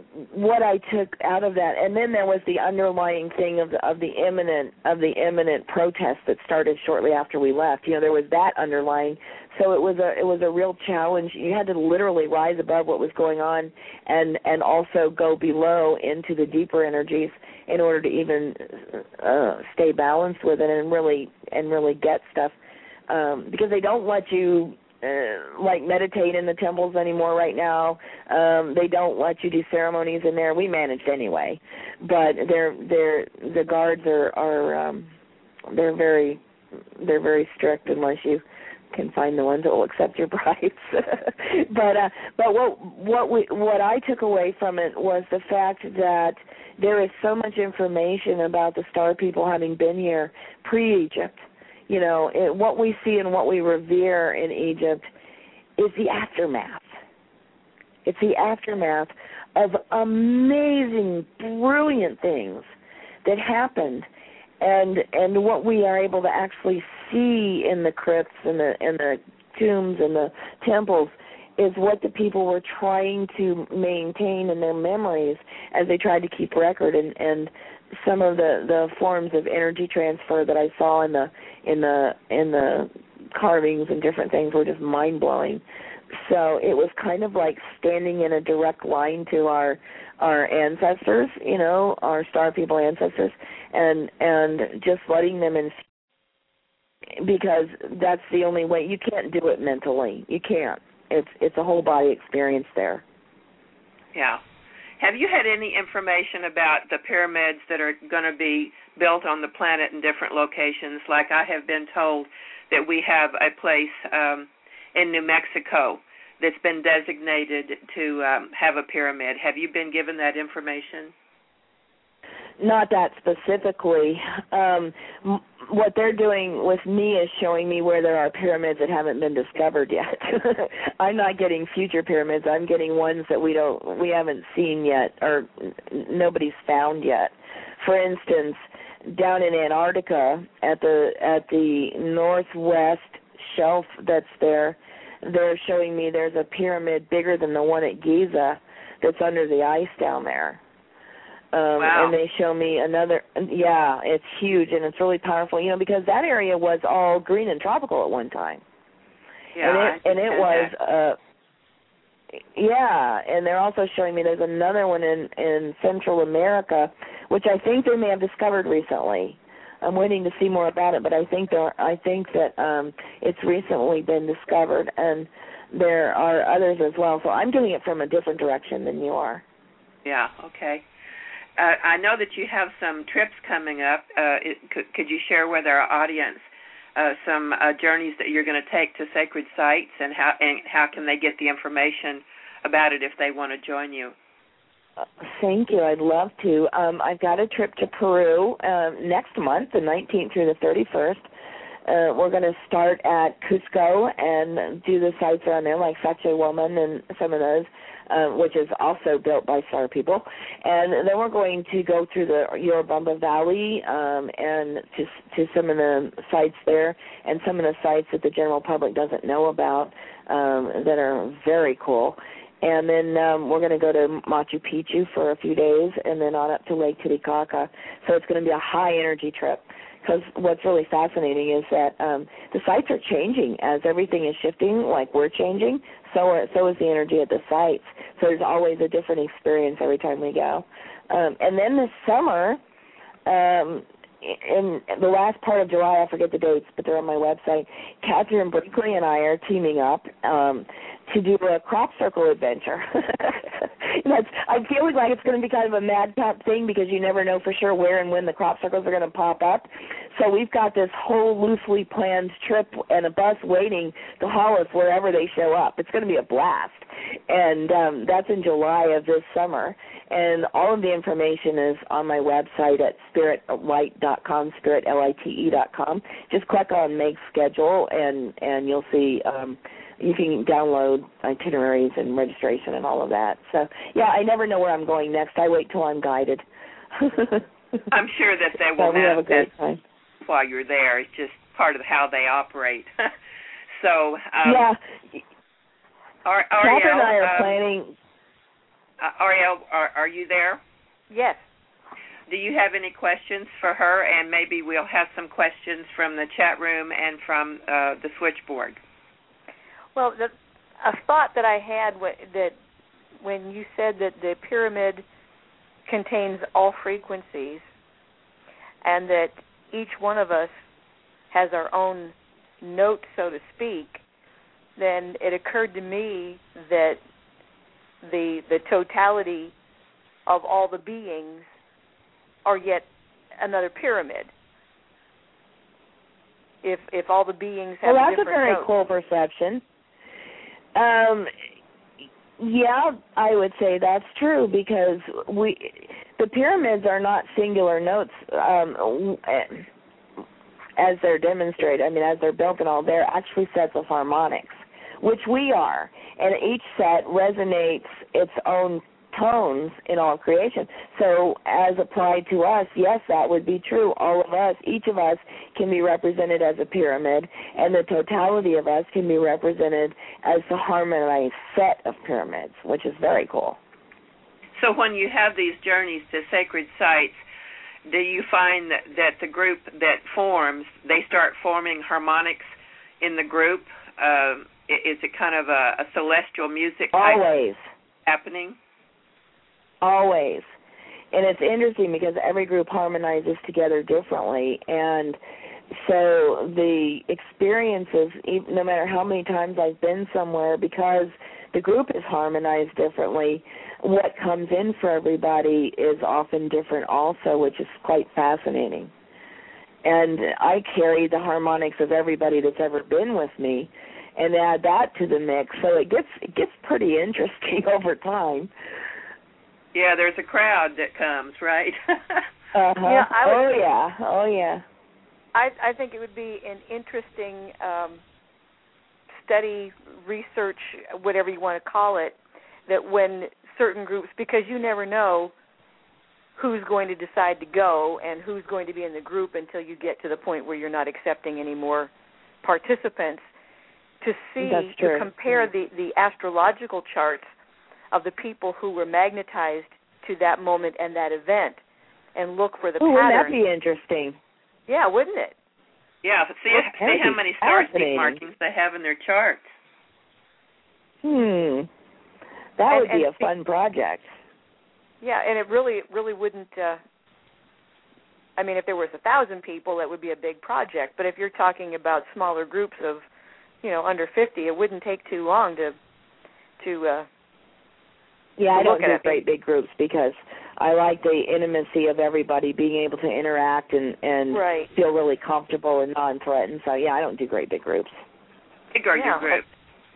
what I took out of that, and then there was the underlying thing of the of the imminent of the imminent protest that started shortly after we left. You know, there was that underlying. So it was a it was a real challenge. You had to literally rise above what was going on, and and also go below into the deeper energies in order to even uh, stay balanced with it and really and really get stuff. Um, because they don't let you. Uh, like meditate in the temples anymore right now. Um, they don't let you do ceremonies in there. We managed anyway, but they're they're the guards are are um, they're very they're very strict unless you can find the ones that will accept your bribes. but uh, but what what we what I took away from it was the fact that there is so much information about the Star people having been here pre-Egypt. You know, it, what we see and what we revere in Egypt is the aftermath. It's the aftermath of amazing, brilliant things that happened, and and what we are able to actually see in the crypts and the and the tombs and the temples is what the people were trying to maintain in their memories as they tried to keep record, and and some of the, the forms of energy transfer that I saw in the in the in the carvings and different things were just mind blowing. So it was kind of like standing in a direct line to our our ancestors, you know, our Star people ancestors, and and just letting them in, because that's the only way. You can't do it mentally. You can't. It's it's a whole body experience there. Yeah. Have you had any information about the pyramids that are going to be built on the planet in different locations? Like I have been told that we have a place um, in New Mexico that's been designated to um, have a pyramid. Have you been given that information? Not that specifically. Um, m- what they're doing with me is showing me where there are pyramids that haven't been discovered yet. I'm not getting future pyramids. I'm getting ones that we don't, we haven't seen yet, or n- nobody's found yet. For instance, down in Antarctica, at the at the northwest shelf that's there, they're showing me there's a pyramid bigger than the one at Giza that's under the ice down there. Um, wow. And they show me another, yeah, it's huge and it's really powerful, you know, because that area was all green and tropical at one time. Yeah, and it, and it was, uh, yeah, and they're also showing me there's another one in, in Central America, which I think they may have discovered recently. I'm waiting to see more about it, but I think there, I think that um, it's recently been discovered, and there are others as well. So I'm doing it from a different direction than you are. Yeah, okay. Uh, I know that you have some trips coming up. Uh, it, could, could you share with our audience uh, some uh, journeys that you're going to take to sacred sites, and how and how can they get the information about it if they want to join you? Uh, thank you. I'd love to. Um, I've got a trip to Peru uh, next month, the nineteenth through the thirty-first. Uh, we're going to start at Cusco and do the sites around there, like Sacsayhuaman and some of those, uh, which is also built by Star people. And then we're going to go through the Urubamba Valley um, and to, to some of the sites there, and some of the sites that the general public doesn't know about um, that are very cool. And then um, we're going to go to Machu Picchu for a few days, and then on up to Lake Titicaca. So it's going to be a high-energy trip. Because what's really fascinating is that um, the sites are changing as everything is shifting, like we're changing. So are, so is the energy at the sites. So there's always a different experience every time we go. Um, and then this summer, um, in the last part of July, I forget the dates, but they're on my website, Catherine Brinkley and I are teaming up um, to do a crop circle adventure. That's, I'm feeling like it's going to be kind of a madcap thing because you never know for sure where and when the crop circles are going to pop up. So we've got this whole loosely planned trip and a bus waiting to haul us wherever they show up. It's going to be a blast. And um, that's in July of this summer. And all of the information is on my website at spirit light dot com, spirit lite dot com. Just click on Make Schedule, and, and you'll see um, you can download itineraries and registration and all of that. So, yeah, I never know where I'm going next. I wait till I'm guided. I'm sure that they will so we have a great time while you're there. It's just part of how they operate. so, um, yeah. Ar- Catherine Ariel, and I are um, planning. uh, Ariel, are, are you there? Yes. Do you have any questions for her? And maybe we'll have some questions from the chat room and from uh, the switchboard. Well, the, a thought that I had w- that when you said that the pyramid contains all frequencies and that each one of us has our own note, so to speak, then it occurred to me that the the totality of all the beings are yet another pyramid. If if all the beings have well, that's different a very notes. cool perception. Um, yeah, I would say that's true because we the pyramids are not singular notes um, as they're demonstrated. I mean, as they're built and all, they're actually sets of harmonics, which we are, and each set resonates its own tones in all creation. So as applied to us, yes, that would be true. All of us, each of us can be represented as a pyramid, and the totality of us can be represented as the harmonized set of pyramids, which is very cool. So when you have these journeys to sacred sites, do you find that, that the group that forms, they start forming harmonics in the group? Uh, is it kind of a, a celestial music type Always. happening? Always. And it's interesting because every group harmonizes together differently, and so the experiences, no matter how many times I've been somewhere, because the group is harmonized differently, what comes in for everybody is often different also, which is quite fascinating. And I carry the harmonics of everybody that's ever been with me and add that to the mix, so it gets it gets pretty interesting over time. Yeah, there's a crowd that comes, right? uh-huh. Yeah, I would oh, think, yeah. Oh, yeah. I, I think it would be an interesting um, study, research, whatever you want to call it, that when certain groups, because you never know who's going to decide to go and who's going to be in the group until you get to the point where you're not accepting any more participants, to see, That's to true. compare the, the astrological charts of the people who were magnetized to that moment and that event, and look for the Ooh, pattern. wouldn't that be interesting? Yeah, wouldn't it? Yeah, see, Well, see how many star seed fascinating. markings they have in their charts. Hmm. That And- would be and a fun project. Yeah, and it really, really wouldn't. Uh, I mean, if there was a thousand people, that would be a big project. But if you're talking about smaller groups of, you know, under fifty, it wouldn't take too long to, to. Uh, Yeah, I to don't look at do it. great big groups because I like the intimacy of everybody being able to interact and, and Right. feel really comfortable and non-threatened. So, yeah, I don't do great big groups. Big are Yeah. your group?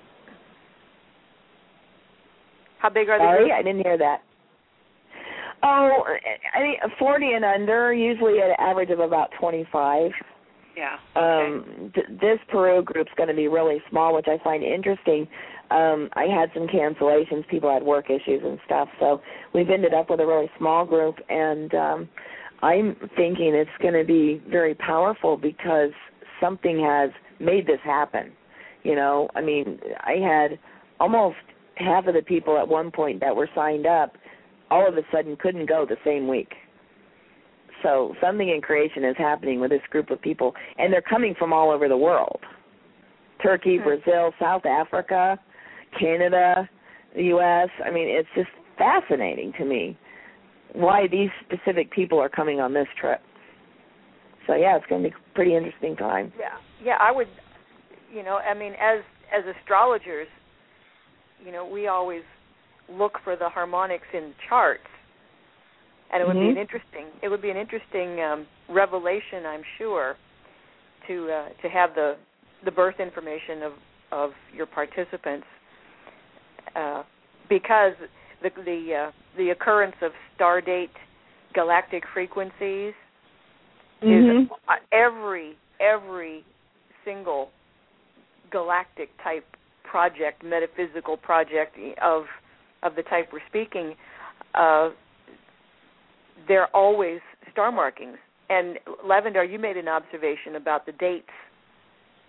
How big are the Sorry, groups? I didn't hear that. Oh, I mean, forty and under, usually at an average of about twenty-five. Yeah. Um, th- this Peru group's going to be really small, which I find interesting. Um, I had some cancellations. People had work issues and stuff, so we've ended up with a really small group, and um, I'm thinking it's going to be very powerful because something has made this happen. You know, I mean, I had almost half of the people at one point that were signed up all of a sudden couldn't go the same week. So something in creation is happening with this group of people, and they're coming from all over the world. Turkey, Hmm. Brazil, South Africa, Canada, the U S I mean, it's just fascinating to me why these specific people are coming on this trip. So, yeah, it's going to be a pretty interesting time. Yeah, yeah. I would, you know, I mean, as as astrologers, you know, we always look for the harmonics in charts, and it would Mm-hmm. be an interesting. It would be an interesting um, revelation, I'm sure, to uh, to have the the birth information of of your participants, uh, because the the uh, the occurrence of star date galactic frequencies Mm-hmm. is uh, every every single galactic type project, metaphysical project of of the type we're speaking, uh, they're always star markings. And Lavender, you made an observation about the dates.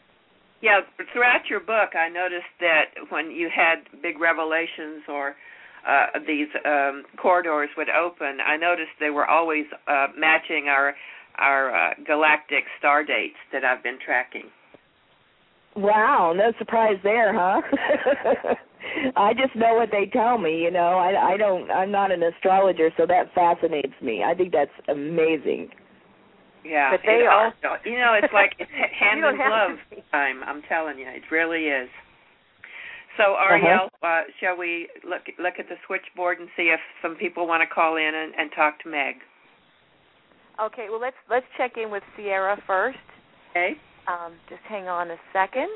Yeah, throughout your book, I noticed that when you had big revelations or uh, these um, corridors would open, I noticed they were always uh, matching our our uh, galactic star dates that I've been tracking. Wow, no surprise there, huh? I just know what they tell me, you know. I, I don't, I'm not an astrologer, so that fascinates me. I think that's amazing. Yeah, but they it, are. You know, it's like it's hand in glove time. I'm telling you, it really is. So, Ariel, uh-huh. uh, shall we look look at the switchboard and see if some people want to call in and, and talk to Meg? Okay, well, let's let's check in with Sierra first. Okay. Um, just hang on a second.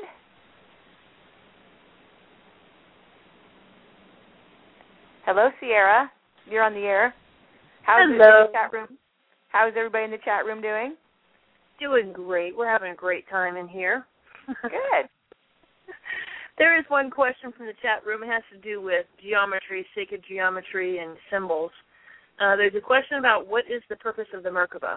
Hello, Sierra. You're on the air. How's Hello. The chat room? How's everybody in the chat room doing? Doing great. We're having a great time in here. Good. There is one question from the chat room. It has to do with geometry, sacred geometry, and symbols. Uh, there's a question about what is the purpose of the Merkaba?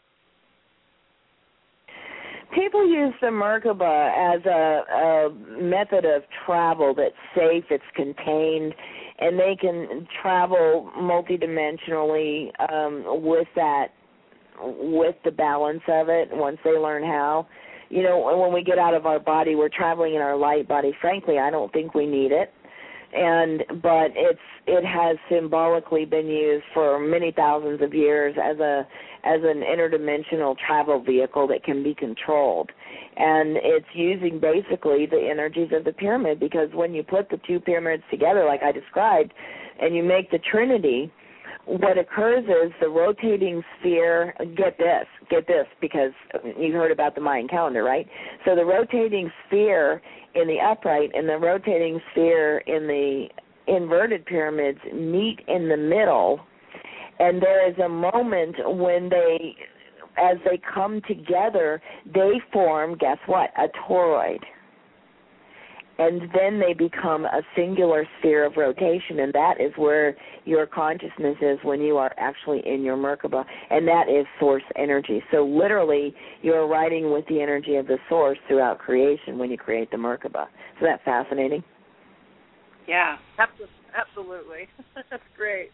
People use the Merkaba as a, a method of travel that's safe, it's contained, and they can travel multidimensionally um, with that, with the balance of it once they learn how. You know, when we get out of our body, we're traveling in our light body. Frankly, I don't think we need it. And but it's it has symbolically been used for many thousands of years as a as an interdimensional travel vehicle that can be controlled. And it's using basically the energies of the pyramid, because when you put the two pyramids together like I described and you make the Trinity, what occurs is the rotating sphere, get this, get this, because you heard about the Mayan calendar, right? So the rotating sphere in the upright and the rotating sphere in the inverted pyramids meet in the middle, and there is a moment when they, as they come together, they form, guess what, a toroid. And then they become a singular sphere of rotation, and that is where your consciousness is when you are actually in your Merkaba, and that is source energy. So literally, you're riding with the energy of the source throughout creation when you create the Merkaba. Isn't that fascinating? Yeah. Absolutely. That's great.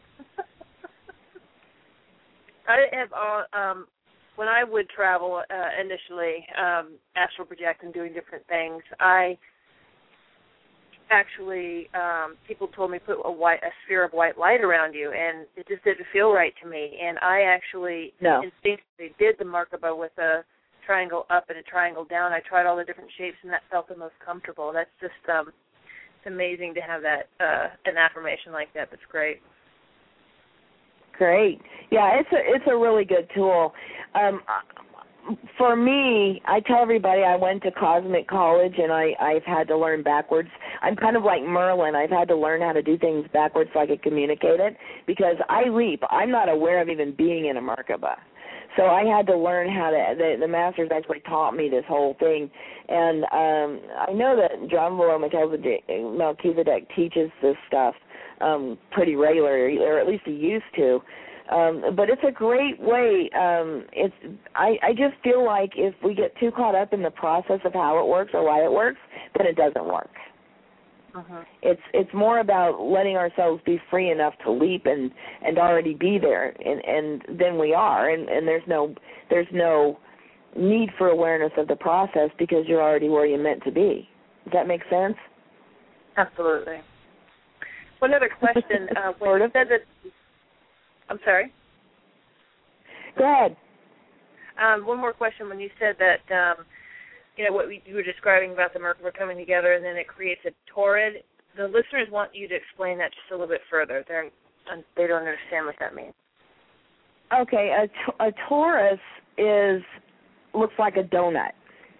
I have, uh, um, when I would travel uh, initially, um, astral project and doing different things, I actually, um, people told me put a white, a sphere of white light around you, and it just didn't feel right to me. And I actually no. instinctively did the Merkaba with a triangle up and a triangle down. I tried all the different shapes, and that felt the most comfortable. That's just um, it's amazing to have that uh, an affirmation like that. That's great. Great. Yeah, it's a it's a really good tool. Um, For me, I tell everybody I went to cosmic college, and I, I've had to learn backwards. I'm kind of like Merlin. I've had to learn how to do things backwards so I could communicate it, because I leap. I'm not aware of even being in a Merkaba. So I had to learn how to, the, the masters actually taught me this whole thing. And um, I know that John Valo Melchizedek teaches this stuff um, pretty regularly, or at least he used to. Um, but it's a great way. Um, it's I, I just feel like if we get too caught up in the process of how it works or why it works, then it doesn't work. Uh-huh. It's it's more about letting ourselves be free enough to leap and, and already be there, and, and then we are, and, and there's no there's no need for awareness of the process because you're already where you're meant to be. Does that make sense? Absolutely. One other question. Uh, when you said that, I'm sorry? Go ahead. Um, one more question. When you said that, um, you know, what we, you were describing about the Merkaba coming together and then it creates a toroid, the listeners want you to explain that just a little bit further. They're, they don't understand what that means. Okay, a, a torus is looks like a donut.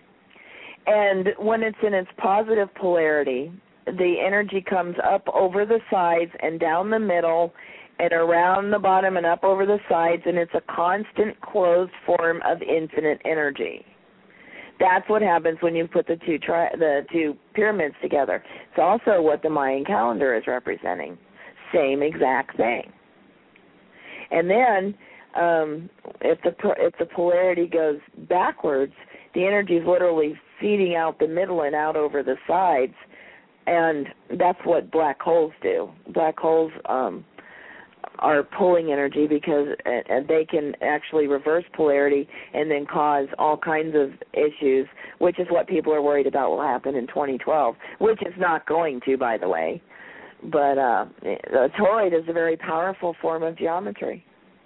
And when it's in its positive polarity, the energy comes up over the sides and down the middle and around the bottom and up over the sides, and it's a constant closed form of infinite energy. That's what happens when you put the two tri- the two pyramids together. It's also what the Mayan calendar is representing. Same exact thing. And then um, if the if the polarity goes backwards, the energy is literally feeding out the middle and out over the sides, and that's what black holes do. Black holes um, are pulling energy because and they can actually reverse polarity and then cause all kinds of issues, which is what people are worried about will happen in twenty twelve, which is not going to, by the way. But uh, a toroid is a very powerful form of geometry.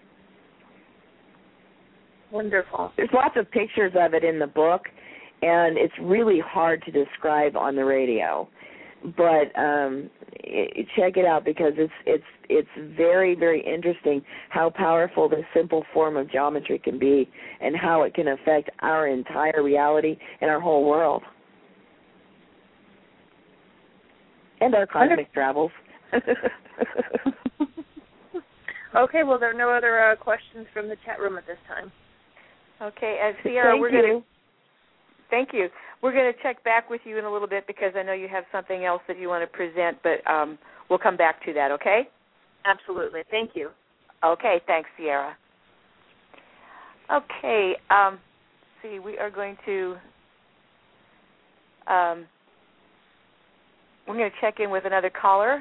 Wonderful. There's lots of pictures of it in the book, and it's really hard to describe on the radio. But um, it, check it out because it's it's it's very, very interesting how powerful this simple form of geometry can be and how it can affect our entire reality and our whole world. And our cosmic travels. Okay, well, there are no other uh, questions from the chat room at this time. Okay, and Sierra, Thank we're you. going to thank you. We're going to check back with you in a little bit because I know you have something else that you want to present, but um, we'll come back to that. Okay? Absolutely. Thank you. Okay. Thanks, Sierra. Okay. Um, see, we are going to um, we're going to check in with another caller.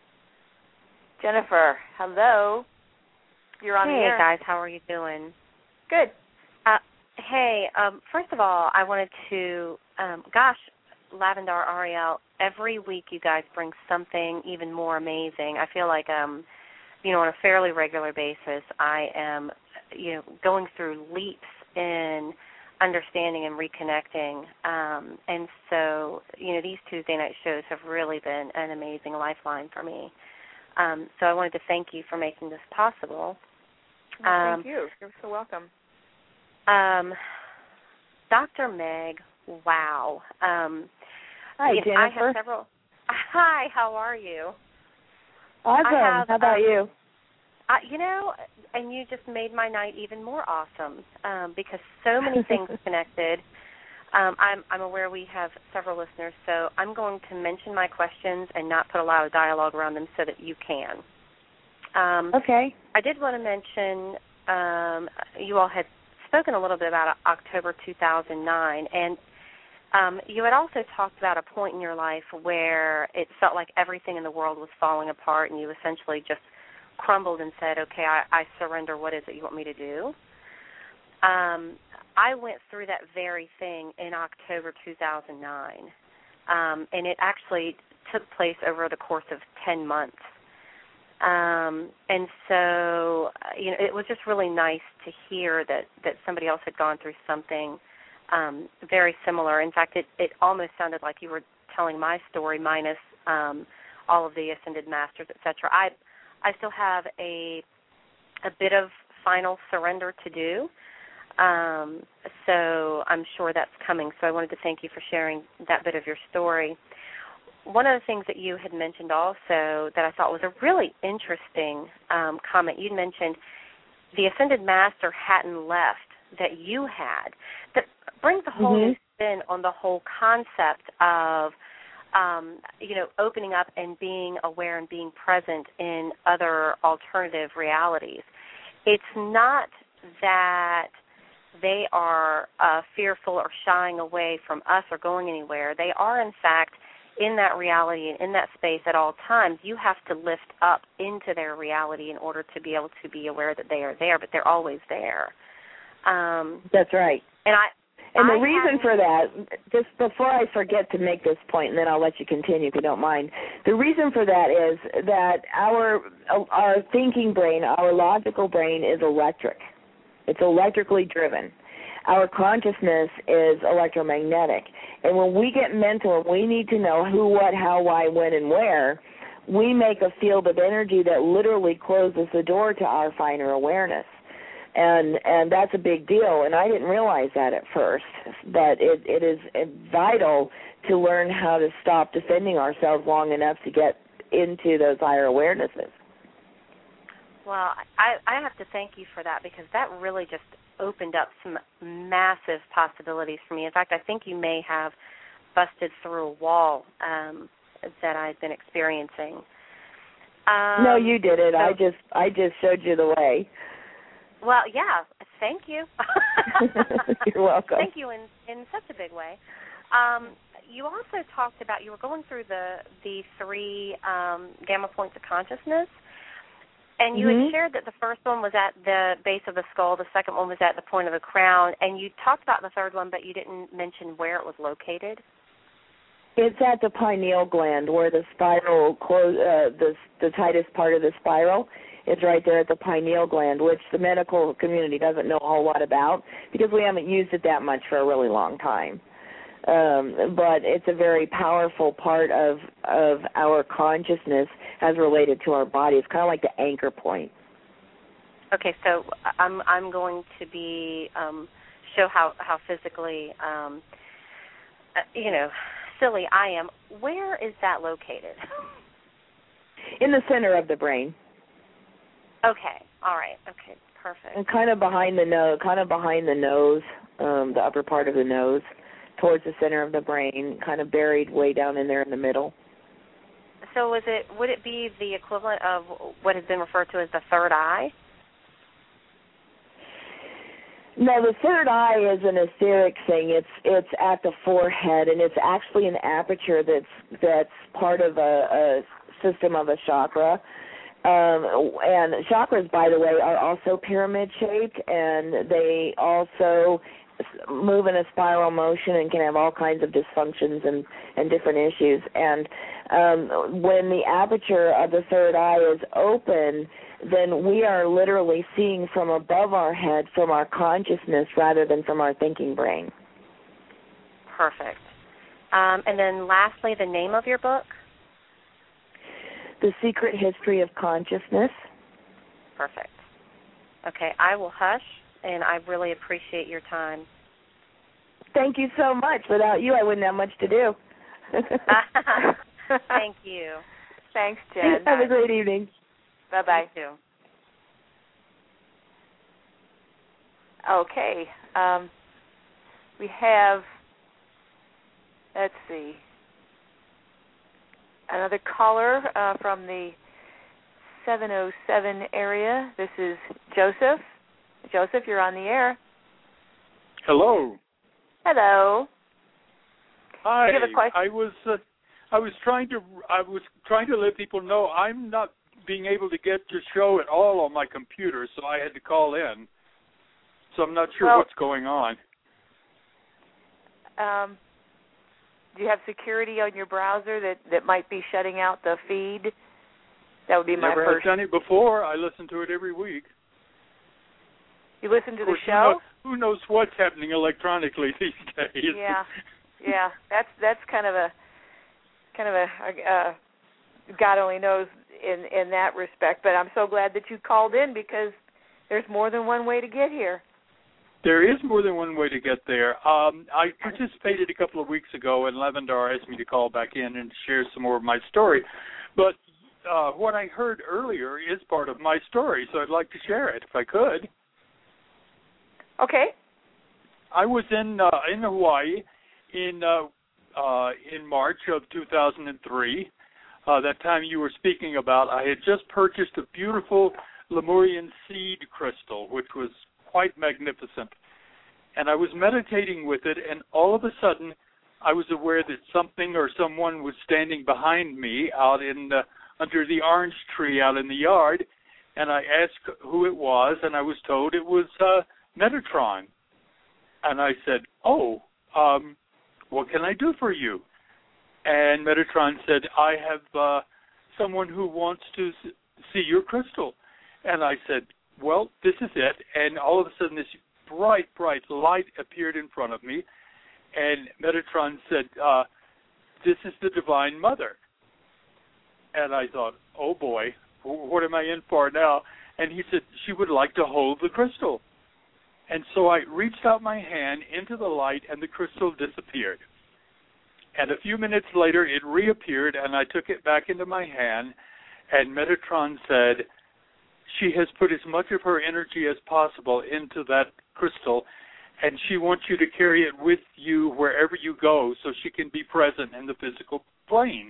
Jennifer, hello. You're on hey, the air. Hey, guys. How are you doing? Good. Uh, hey, um, first of all, I wanted to, um, gosh, Lavendar, Ariel, every week you guys bring something even more amazing. I feel like, um, you know, on a fairly regular basis, I am, you know, going through leaps in understanding and reconnecting. Um, and so, you know, these Tuesday night shows have really been an amazing lifeline for me. Um, so I wanted to thank you for making this possible. Well, um, thank you. You're so welcome. Um, Doctor Meg, wow. Um, Hi, you know, Jennifer. I have several. Hi, how are you? Awesome. Have, how about um, you? I, you know, and you just made my night even more awesome um, because so many things connected. Um, I'm, I'm aware we have several listeners, so I'm going to mention my questions and not put a lot of dialogue around them so that you can. Um, okay. I did want to mention um, you all had spoken a little bit about October two thousand nine, and um, you had also talked about a point in your life where it felt like everything in the world was falling apart, and you essentially just crumbled and said, okay, I, I surrender. What is it you want me to do? Um, I went through that very thing in October two thousand nine, um, and it actually took place over the course of ten months. Um, and so, you know, it was just really nice to hear that, that somebody else had gone through something um, very similar. In fact, it, it almost sounded like you were telling my story minus um, all of the Ascended Masters, et cetera. I, I still have a, a bit of final surrender to do, um, so I'm sure that's coming. So I wanted to thank you for sharing that bit of your story. One of the things that you had mentioned also that I thought was a really interesting um, comment, you'd mentioned the Ascended Master hadn't left that you had. That brings a whole mm-hmm. new spin on the whole concept of, um, you know, opening up and being aware and being present in other alternative realities. It's not that they are uh, fearful or shying away from us or going anywhere. They are, in fact, in that reality and in that space at all times. You have to lift up into their reality in order to be able to be aware that they are there, but they're always there. Um, That's right. And I and the I reason for that, just before I forget to make this point, and then I'll let you continue if you don't mind, the reason for that is that our our thinking brain, our logical brain is electric. It's electrically driven. Our consciousness is electromagnetic. And when we get mental and we need to know who, what, how, why, when, and where, we make a field of energy that literally closes the door to our finer awareness. And and that's a big deal. And I didn't realize that at first. But it, it is vital to learn how to stop defending ourselves long enough to get into those higher awarenesses. Well, I, I have to thank you for that because that really just opened up some massive possibilities for me. In fact, I think you may have busted through a wall um, that I've been experiencing. Um, no, you did it. So, I just I just showed you the way. Well, yeah, thank you. You're welcome. Thank you in, in such a big way. Um, you also talked about, you were going through the, the three um, gamma points of consciousness, and you mm-hmm. had shared that the first one was at the base of the skull, the second one was at the point of the crown, and you talked about the third one, but you didn't mention where it was located. It's at the pineal gland, where the spiral, close, uh, the the tightest part of the spiral is right there at the pineal gland, which the medical community doesn't know a whole lot about because we haven't used it that much for a really long time. Um, but it's a very powerful part of of our consciousness as related to our body. It's kind of like the anchor point. Okay, so I'm I'm going to be um, show how how physically um, uh, you know. silly I am. Where is that located? In the center of the brain. Okay. All right. Okay. Perfect. And kind of behind the nose, kind of behind the nose, um, the upper part of the nose, towards the center of the brain, kind of buried way down in there in the middle. So, is it? Would it be the equivalent of what has been referred to as the third eye? No, the third eye is an etheric thing. It's it's at the forehead, and it's actually an aperture that's that's part of a, a system of a chakra. Um, and chakras, by the way, are also pyramid-shaped, and they also move in a spiral motion and can have all kinds of dysfunctions and, and different issues. And um, when the aperture of the third eye is open, then we are literally seeing from above our head, from our consciousness, rather than from our thinking brain. Perfect. Um, and then lastly, the name of your book? The Secret History of Consciousness. Perfect. Okay, I will hush, and I really appreciate your time. Thank you so much. Without you, I wouldn't have much to do. Thank you. Thanks, Jen. Have a great evening. Bye-bye. You too. Okay. Um, we have, let's see, another caller uh, from the seven oh seven area. This is Joseph. Joseph, you're on the air. Hello. Hello. Hi. Do you have a question? I was uh, I was trying to I was trying to let people know I'm not being able to get your show at all on my computer, so I had to call in. So I'm not sure well, what's going on. Um, do you have security on your browser that, that might be shutting out the feed? That would be my Never first. Never have done it before. I listen to it every week. You listen to the course, show? Who knows, who knows what's happening electronically these days? Yeah, yeah. That's that's kind of a kind of a uh, God only knows in in that respect. But I'm so glad that you called in because there's more than one way to get here. There is more than one way to get there. Um, I participated a couple of weeks ago, and Lavendar asked me to call back in and share some more of my story. But uh, what I heard earlier is part of my story, so I'd like to share it if I could. Okay. I was in uh, in Hawaii in uh, uh, in March of two thousand three. Uh, that time you were speaking about, I had just purchased a beautiful Lemurian seed crystal, which was quite magnificent. And I was meditating with it, and all of a sudden I was aware that something or someone was standing behind me out in the, under the orange tree out in the yard, and I asked who it was, and I was told it was uh, Metatron. And I said, oh, um, what can I do for you? And Metatron said, I have uh, someone who wants to see your crystal. And I said, well, this is it. And all of a sudden, this bright, bright light appeared in front of me. And Metatron said, uh, this is the Divine Mother. And I thought, oh, boy, what am I in for now? And he said, she would like to hold the crystal. And so I reached out my hand into the light, and the crystal disappeared. And a few minutes later, it reappeared, and I took it back into my hand, and Metatron said, she has put as much of her energy as possible into that crystal, and she wants you to carry it with you wherever you go so she can be present in the physical plane.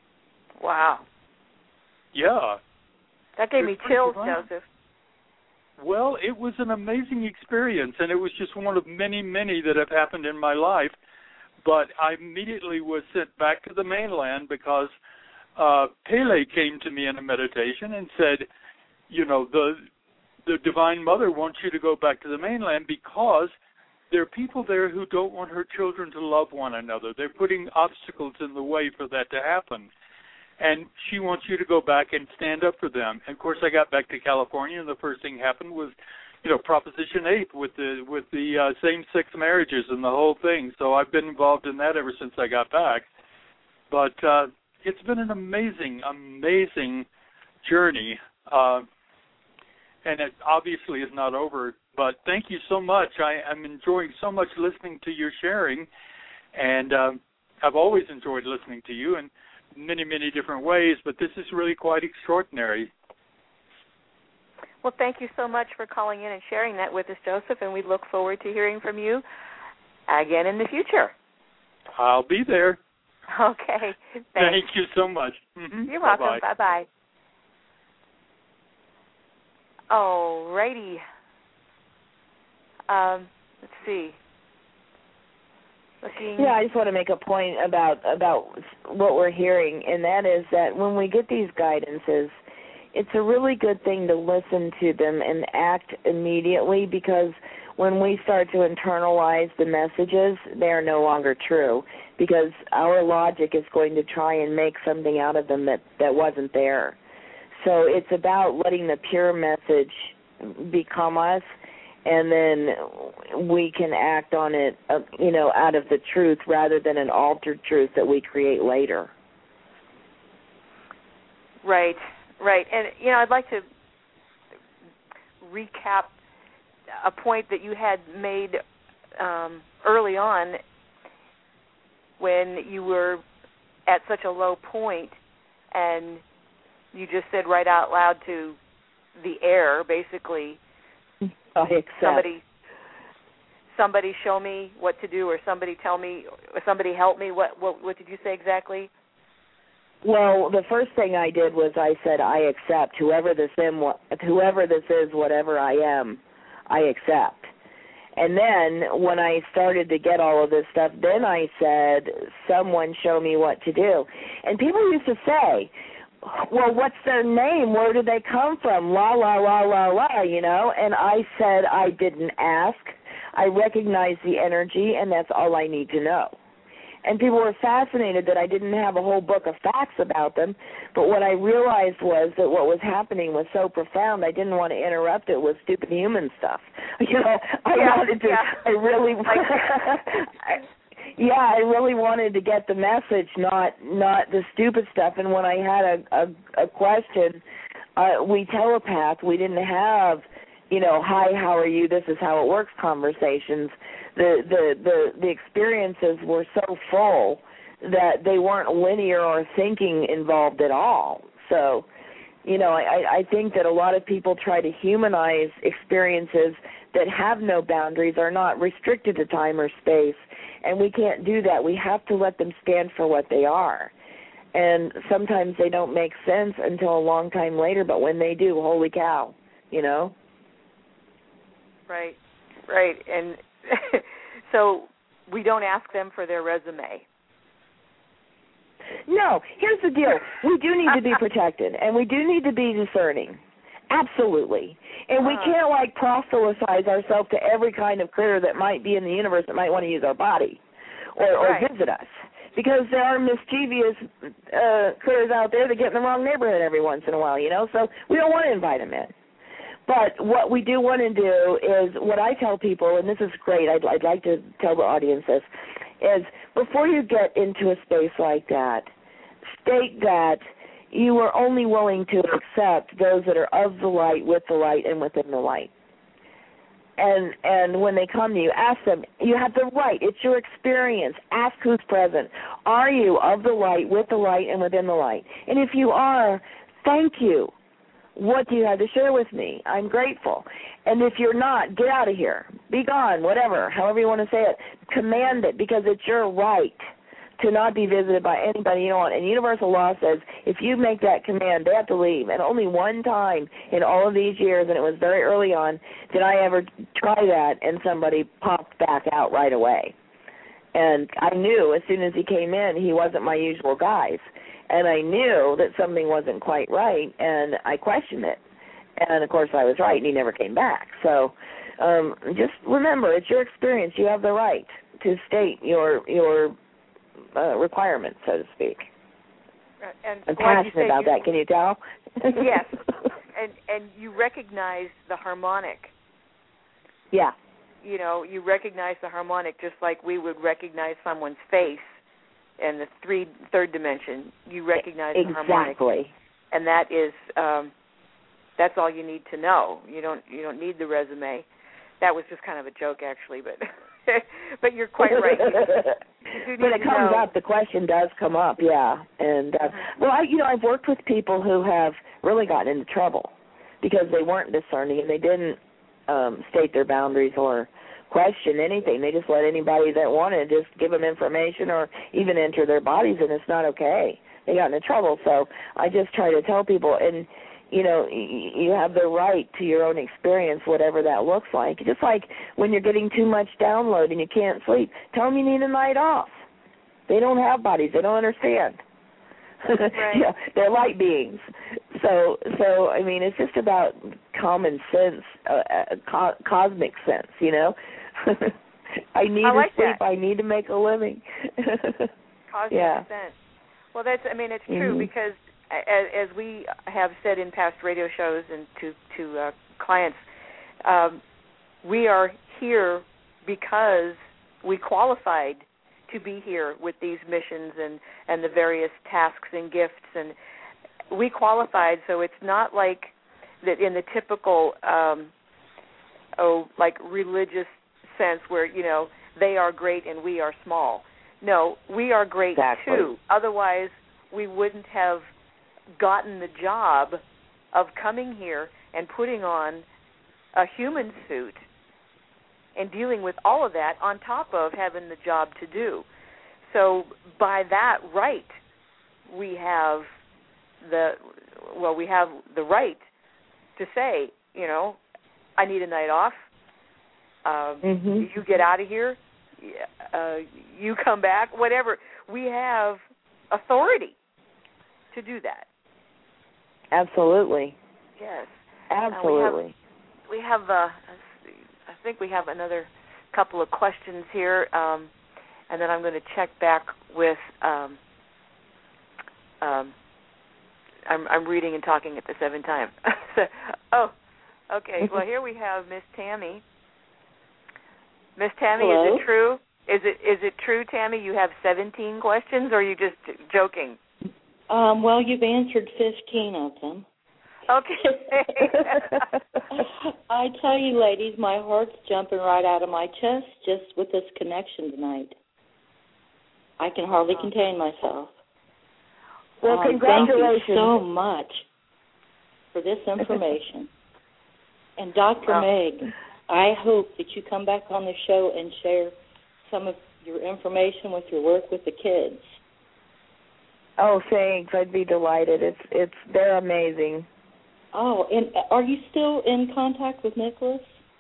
Wow. Yeah. That gave me chills, Joseph. Well, it was an amazing experience, and it was just one of many, many that have happened in my life. But I immediately was sent back to the mainland because uh, Pele came to me in a meditation and said, you know, the the Divine Mother wants you to go back to the mainland because there are people there who don't want her children to love one another. They're putting obstacles in the way for that to happen. And she wants you to go back and stand up for them. And, of course, I got back to California, and the first thing happened was, you know, Proposition eight with the with the uh, same-sex marriages and the whole thing. So I've been involved in that ever since I got back. But uh, it's been an amazing, amazing journey. Uh, and it obviously is not over. But thank you so much. I, I'm enjoying so much listening to your sharing. And uh, I've always enjoyed listening to you in many, many different ways. But this is really quite extraordinary. Well, thank you so much for calling in and sharing that with us, Joseph, and we look forward to hearing from you again in the future. I'll be there. Okay. Thanks. Thank you so much. Mm-hmm. You're welcome. Bye-bye. Bye-bye. All righty. Um, let's see. Looking. Yeah, I just want to make a point about about what we're hearing, and that is that when we get these guidances, it's a really good thing to listen to them and act immediately, because when we start to internalize the messages, they are no longer true, because our logic is going to try and make something out of them that, that wasn't there. So it's about letting the pure message become us, and then we can act on it, uh, you know, out of the truth rather than an altered truth that we create later. Right. Right, and, you know, I'd like to recap a point that you had made um, early on when you were at such a low point, and you just said right out loud to the air, basically, I accept. somebody, somebody show me what to do, or somebody tell me, or somebody help me. What, what, what did you say exactly? Well, the first thing I did was I said, I accept whoever this am, whoever this is, whatever I am, I accept. And then when I started to get all of this stuff, then I said, someone show me what to do. And people used to say, well, what's their name? Where did they come from? La, la, la, la, la, you know? And I said I didn't ask. I recognized the energy, and that's all I need to know. And people were fascinated that I didn't have a whole book of facts about them. But what I realized was that what was happening was so profound, I didn't want to interrupt it with stupid human stuff. You know, I yeah, wanted to, yeah. I really, I, yeah, I really wanted to get the message, not not the stupid stuff. And when I had a, a, a question, uh, we telepath. We didn't have, you know, hi, how are you, this is how it works conversations. The, the, the, the experiences were so full that they weren't linear or thinking involved at all. So, you know, I, I think that a lot of people try to humanize experiences that have no boundaries, are not restricted to time or space, and we can't do that. We have to let them stand for what they are. And sometimes they don't make sense until a long time later, but when they do, holy cow, you know? Right, right. And so we don't ask them for their resume. No, here's the deal. We do need to be protected, and we do need to be discerning. Absolutely. And we can't, like, proselytize ourselves to every kind of critter that might be in the universe that might want to use our body or, or right. visit us. Because there are mischievous uh, critters out there that get in the wrong neighborhood every once in a while, you know, so we don't want to invite them in. But what we do want to do is, what I tell people, and this is great, I'd, I'd like to tell the audience this, is before you get into a space like that, state that you are only willing to accept those that are of the light, with the light, and within the light. And and when they come to you, ask them, you have the right, it's your experience, ask who's present. Are you of the light, with the light, and within the light? And if you are, thank you. What do you have to share with me? I'm grateful. And if you're not, get out of here. Be gone, whatever, however you want to say it. Command it, because it's your right to not be visited by anybody you don't want. And universal law says if you make that command, they have to leave. And only one time in all of these years, and it was very early on, did I ever try that and somebody popped back out right away. And I knew as soon as he came in, he wasn't my usual guys. And I knew that something wasn't quite right, and I questioned it. And, of course, I was right, and he never came back. So um, just remember, it's your experience. You have the right to state your your uh, requirements, so to speak. And I'm passionate about you, that. Can you tell? Yes. And and you recognize the harmonic. Yeah. You know, you recognize the harmonic just like we would recognize someone's face in the three third dimension. You recognize exactly. the harmonic. Exactly. And that is um, that's all you need to know. You don't you don't need the resume. That was just kind of a joke, actually, but but you're quite right. You, you but it comes know. up. The question does come up, yeah. And uh, mm-hmm. well, I, you know, I've worked with people who have really gotten into trouble because they weren't discerning and they didn't um, state their boundaries or question anything. They just let anybody that wanted just give them information or even enter their bodies, and it's not okay. They got into trouble. So I just try to tell people, and you know, you have the right to your own experience, whatever that looks like. Just like when you're getting too much download and you can't sleep, tell them you need a night off. They don't have bodies. They don't understand. Right. Yeah, they're light beings. So, so I mean, it's just about common sense, uh, uh, co- cosmic sense, you know. I need I like to sleep. that. I need to make a living. Cosmic yeah. sense. Well, that's. I mean, it's true mm-hmm. because as, as we have said in past radio shows and to to uh, clients, um, we are here because we qualified to be here with these missions and, and the various tasks and gifts, and we qualified. So it's not like that in the typical um, oh like religious sense where, you know, they are great and we are small. No, we are great exactly. too. Otherwise, we wouldn't have gotten the job of coming here and putting on a human suit and dealing with all of that on top of having the job to do. So by that right, we have the, well, we have the right to say, you know, I need a night off. Uh, mm-hmm. You get out of here. Uh, you come back. Whatever. We have authority to do that. Absolutely. Yes. Absolutely. Uh, we have, we have uh, I think we have another couple of questions here, um, and then I'm going to check back with. Um, um, I'm, I'm reading and talking at the same time. so, oh, okay. Well, here we have Miss Tammy. Miss Tammy, Hello? Is it true? Is it is it true, Tammy? You have seventeen questions, or are you just joking? Um, well, you've answered fifteen of them. Okay. I tell you, ladies, my heart's jumping right out of my chest just with this connection tonight. I can hardly oh. contain myself. Well, um, congratulations. Thank you so much for this information. And Doctor Well, Meg, I hope that you come back on the show and share some of your information with your work with the kids. Oh, thanks. I'd be delighted. It's it's they're amazing. Oh, and are you still in contact with Nicholas?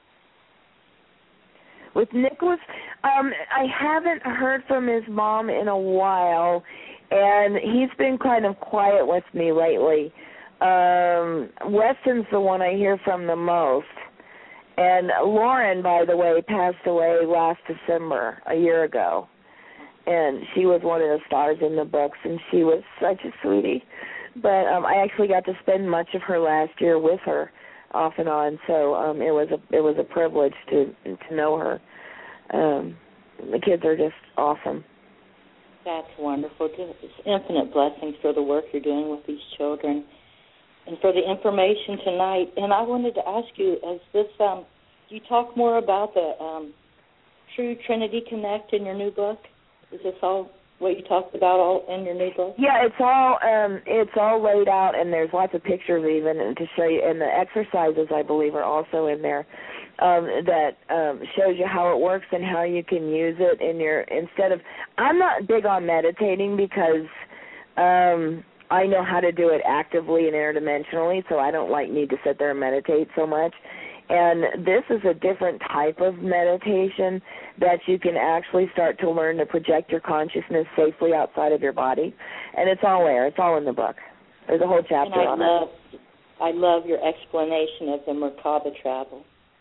With Nicholas, um, I haven't heard from his mom in a while, and he's been kind of quiet with me lately. Um, Weston's the one I hear from the most. And Lauren, by the way, passed away last December, a year ago. And she was one of the stars in the books, and she was such a sweetie. But um, I actually got to spend much of her last year with her, off and on. So um, it was a it was a privilege to to know her. Um, the kids are just awesome. That's wonderful. Just infinite blessings for the work you're doing with these children, and for the information tonight. And I wanted to ask you, as this, um, do you talk more about the um, True Trinity Connect in your new book? Is this all what you talked about all in your new book? Yeah, it's all um, it's all laid out, and there's lots of pictures even and to show you. And the exercises, I believe, are also in there. um, that um, shows you how it works and how you can use it in your, instead of, I'm not big on meditating because um, I know how to do it actively and interdimensionally, so I don't like need to sit there and meditate so much. And this is a different type of meditation that you can actually start to learn to project your consciousness safely outside of your body. And it's all there. It's all in the book. There's a whole chapter and I on love, it. I love your explanation of the Merkaba travel.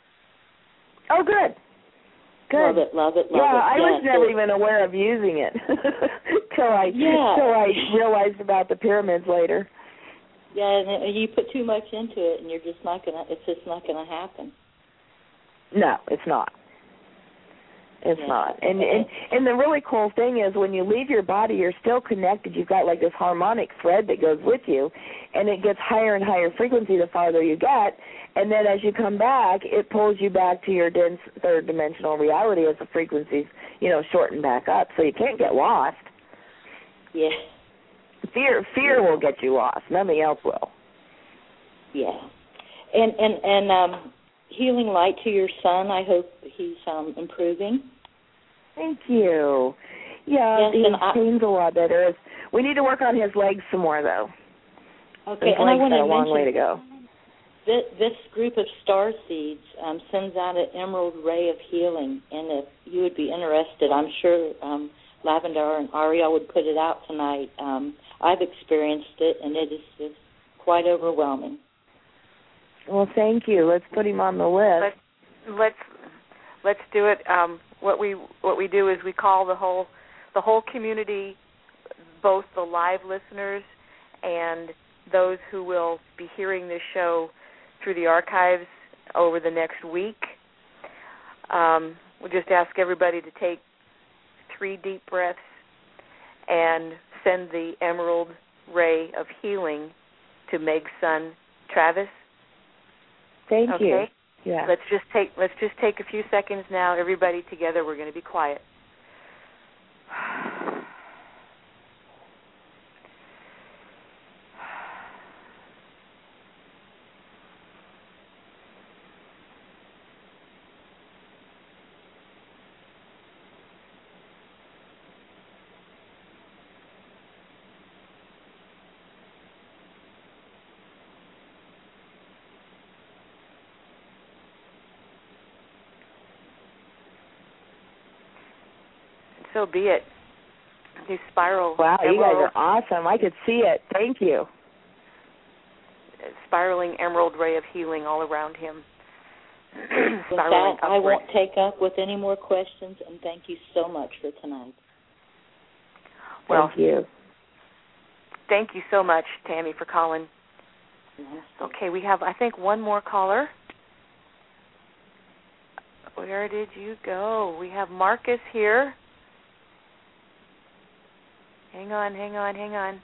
Oh, good. Good. Love it, love it, love yeah, it. I yeah, was never so, even aware of using it till I yeah. till I realized about the pyramids later. Yeah, and you put too much into it, and you're just not gonna. It's just not gonna happen. No, it's not. It's yeah. not. And, and and the really cool thing is when you leave your body, you're still connected. You've got like this harmonic thread that goes with you, and it gets higher and higher frequency the farther you get. And then as you come back, it pulls you back to your dense third dimensional reality as the frequencies, you know, shorten back up. So you can't get lost. Yeah. Fear fear will get you lost. Nothing else will. Yeah. And and and um, healing light to your son. I hope he's um, improving. Thank you. Yeah, yes, his I, pain's a lot better. We need to work on his legs some more, though. Okay, his and I legs want got to a long mention way to go. This, this group of star seeds um, sends out an emerald ray of healing, and if you would be interested, I'm sure um, Lavender and Ariel would put it out tonight. Um, I've experienced it, and it is just quite overwhelming. Well, thank you. Let's put him on the list. Let's let's, let's do it. Um, what we what we do is we call the whole the whole community, both the live listeners and those who will be hearing this show through the archives over the next week. Um, we'll just ask everybody to take three deep breaths and send the emerald ray of healing to Meg's son, Travis. Thank okay? you. Yeah. Let's just take let's just take a few seconds now. Everybody together. We're going to be quiet. So be it. The spiral. Wow, emerald, you guys are awesome. I could see it. Thank you. Spiraling emerald ray of healing all around him. With that, I won't take up with any more questions, and thank you so much for tonight. Well, thank you. Thank you so much, Tammy, for calling. Okay, we have, I think, one more caller. Where did you go? We have Marcus here. Hang on, hang on, hang on.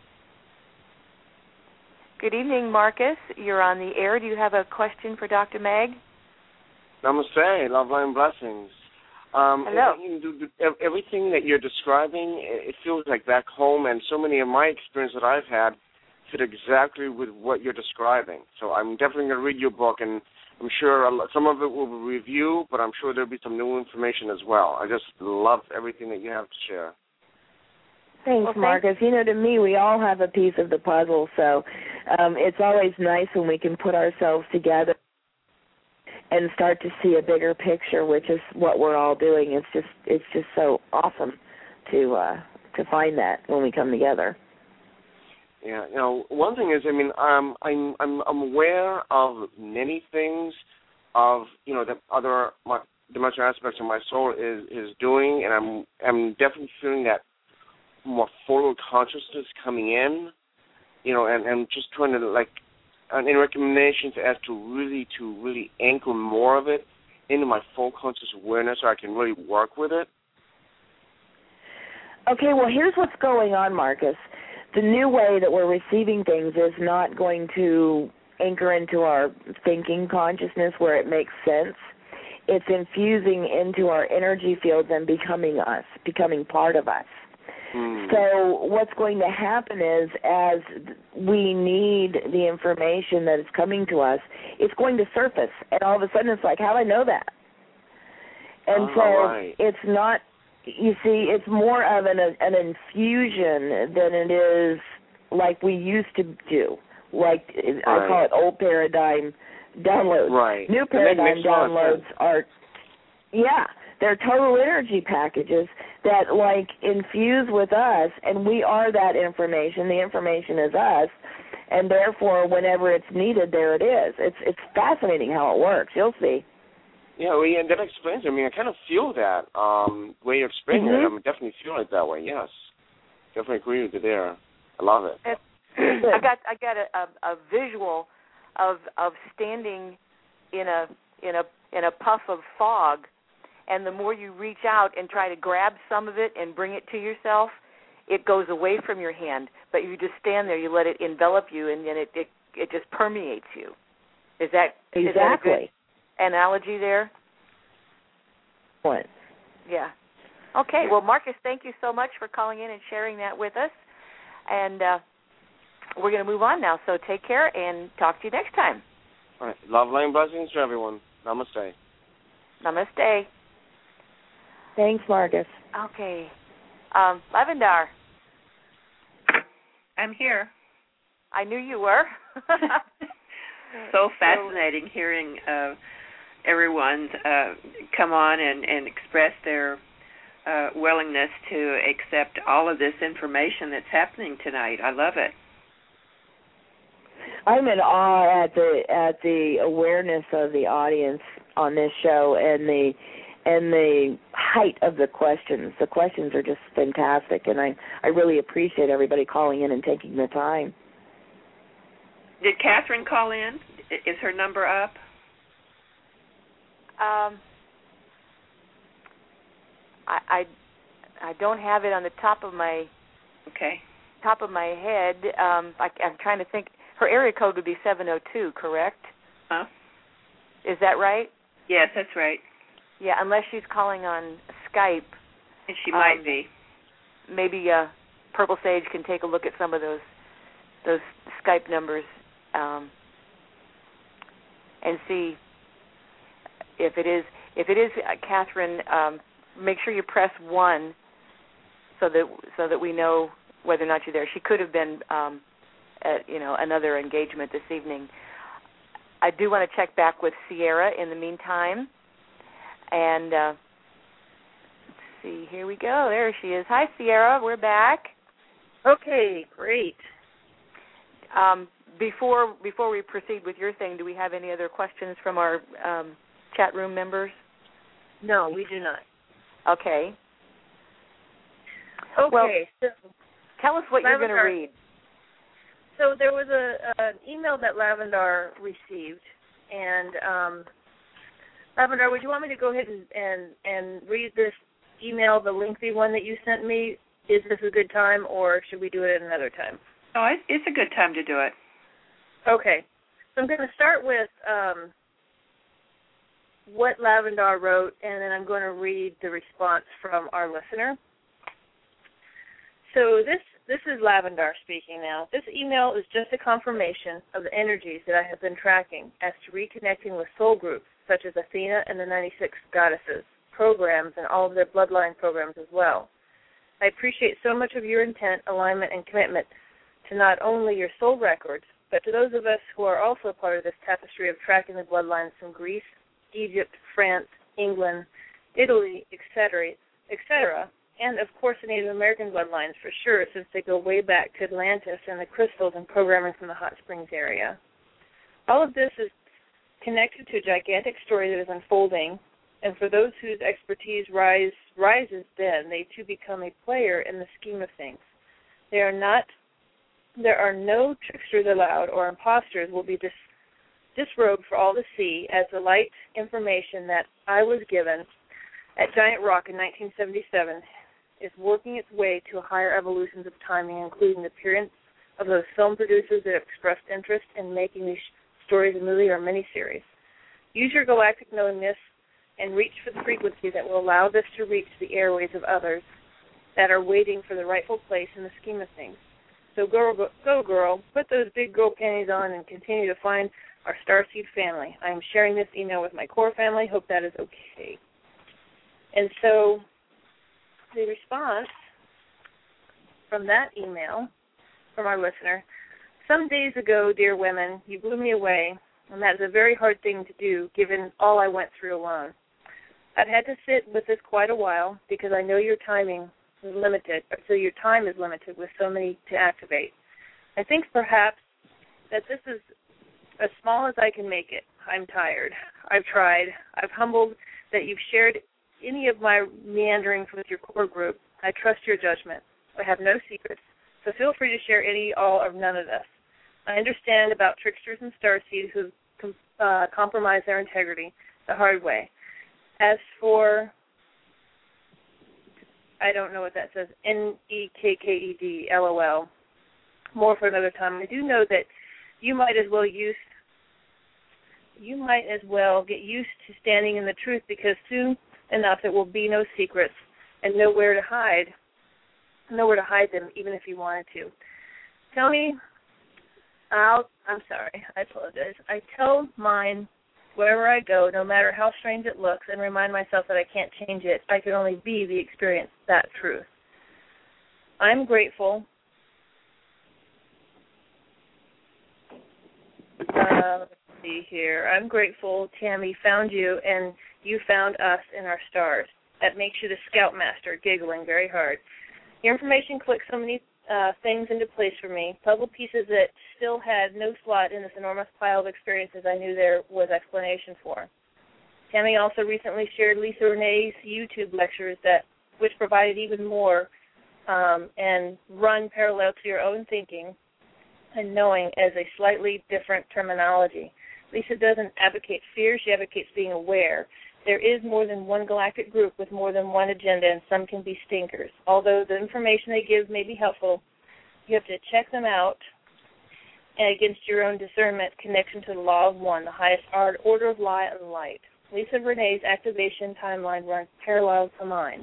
Good evening, Marcus. You're on the air. Do you have a question for Doctor Meg? Namaste, love, light, and blessings. Um, Hello. Everything that you're describing, it feels like back home, and so many of my experience that I've had fit exactly with what you're describing. So I'm definitely going to read your book, and I'm sure some of it will be review, but I'm sure there'll be some new information as well. I just love everything that you have to share. Thanks, well, Marcus. You know, to me, we all have a piece of the puzzle, so um, it's always nice when we can put ourselves together and start to see a bigger picture, which is what we're all doing. It's just it's just so awesome to uh, to find that when we come together. Yeah, you know, one thing is, I mean, um, I'm I'm I'm aware of many things of you know that other my, dimensional aspects of my soul is is doing, and I'm I'm definitely feeling that more full consciousness coming in, you know, and, and just trying to, like, uh, in recommendations as to really, to really anchor more of it into my full conscious awareness so I can really work with it. Okay, well, here's what's going on, Marcus. The new way that we're receiving things is not going to anchor into our thinking consciousness where it makes sense. It's infusing into our energy fields and becoming us, becoming part of us. Mm. So what's going to happen is, as we need the information that is coming to us, it's going to surface, and all of a sudden it's like, how do I know that? And oh, so right. it's not, you see, it's more of an, an infusion than it is like we used to do. Like, right. I call it old paradigm downloads. Right. New paradigm downloads are, yeah, they're total energy packages that, like, infuse with us, and we are that information. The information is us, and therefore, whenever it's needed, there it is. It's it's fascinating how it works. You'll see. Yeah, well, yeah, that explains it. I mean, I kind of feel that um, way you're explaining mm-hmm. it. I'm definitely feeling it that way. Yes, definitely agree with you there. I love it. It's, I got I got a, a, a visual of of standing in a in a in a puff of fog, and the more you reach out and try to grab some of it and bring it to yourself, it goes away from your hand. But you just stand there, you let it envelop you, and then it it, it just permeates you. Is that exactly is that a good analogy there? What? Yeah. Okay. Well, Marcus, thank you so much for calling in and sharing that with us. And uh, we're going to move on now. So take care and talk to you next time. All right. Love, light, and blessings to everyone. Namaste. Namaste. Thanks, Marcus. Okay. Um, Lavendar. I'm here. I knew you were. So fascinating so, hearing uh, everyone uh, come on and, and express their uh, willingness to accept all of this information that's happening tonight. I love it. I'm in awe at the at the awareness of the audience on this show and the and the height of the questions. The questions are just fantastic, and I, I really appreciate everybody calling in and taking the time. Did Catherine call in? Is her number up? Um, I, I, I don't have it on the top of my okay top of my head. Um, I, I'm trying to think. Her area code would be seven oh two, correct? Huh? Is that right? Yes, that's right. Yeah, unless she's calling on Skype. And she might um, be. Maybe uh, Purple Sage can take a look at some of those those Skype numbers. Um, and see if it is if it is uh, Catherine. Um, make sure you press one so that so that we know whether or not you're there. She could have been um, at you know another engagement this evening. I do want to check back with Sierra in the meantime, and uh, let's see. Here we go. There she is. Hi, Sierra. We're back. Okay, great. Um, Before before we proceed with your thing, do we have any other questions from our um, chat room members? No, we do not. Okay. Okay. Well, so tell us what Lavendar, you're going to read. So there was a an email that Lavendar received, and um, Lavendar, would you want me to go ahead and, and, and read this email, the lengthy one that you sent me? Is this a good time, or should we do it at another time? Oh, it's a good time to do it. Okay. So I'm going to start with um, what Lavendar wrote, and then I'm going to read the response from our listener. So this this is Lavendar speaking now. This email is just a confirmation of the energies that I have been tracking as to reconnecting with soul groups, such as Athena and the ninety-six Goddesses, programs, and all of their bloodline programs as well. I appreciate so much of your intent, alignment, and commitment to not only your soul records, but to those of us who are also part of this tapestry of tracking the bloodlines from Greece, Egypt, France, England, Italy, et cetera, et cetera, and, of course, the Native American bloodlines for sure, since they go way back to Atlantis and the crystals and programming from the Hot Springs area. All of this is connected to a gigantic story that is unfolding, and for those whose expertise rise, rises then, they too become a player in the scheme of things. They are not There are no tricksters allowed, or imposters will be dis- disrobed for all to see, as the light information that I was given at Giant Rock in nineteen seventy-seven is working its way to higher evolutions of timing, including the appearance of those film producers that have expressed interest in making these stories a movie or a miniseries. Use your galactic knowingness and reach for the frequency that will allow this to reach the airways of others. that are waiting for the rightful place in the scheme of things. So go, go, go girl, put those big girl panties on and continue to find our Starseed family. I am sharing this email with my core family. Hope that is okay. And so the response from that email from our listener, some days ago, dear women, you blew me away, and that is a very hard thing to do given all I went through alone. I've had to sit with this quite a while because I know your timing is limited, so your time is limited with so many to activate. I think perhaps that this is as small as I can make it. I'm tired. I've tried. I've humbled that you've shared any of my meanderings with your core group. I trust your judgment. I have no secrets, so feel free to share any, all, or none of this. I understand about tricksters and starseeds who com- uh, compromise their integrity the hard way. As for, I don't know what that says, N E K K E D, L O L, more for another time. I do know that you might as well use, you might as well get used to standing in the truth because soon enough it will be no secrets and nowhere to hide, nowhere to hide them even if you wanted to. Tell me, I'll, I'm sorry, I apologize. I tell mine wherever I go, no matter how strange it looks, and remind myself that I can't change it. I can only be the experience, that truth. I'm grateful. Uh, let's see here. I'm grateful Tammy found you, and you found us in our stars. That makes you the Scoutmaster, giggling very hard. Your information clicked so many uh, things into place for me, puzzle pieces that still had no slot in this enormous pile of experiences I knew there was explanation for. Tammy also recently shared Lisa Renee's YouTube lectures that which provided even more um, and run parallel to your own thinking and knowing as a slightly different terminology. Lisa doesn't advocate fear, she advocates being aware. There is more than one galactic group with more than one agenda, and some can be stinkers. Although the information they give may be helpful, you have to check them out and against your own discernment, connection to the law of one, the highest order of light and light. Lisa Renee's activation timeline runs parallel to mine.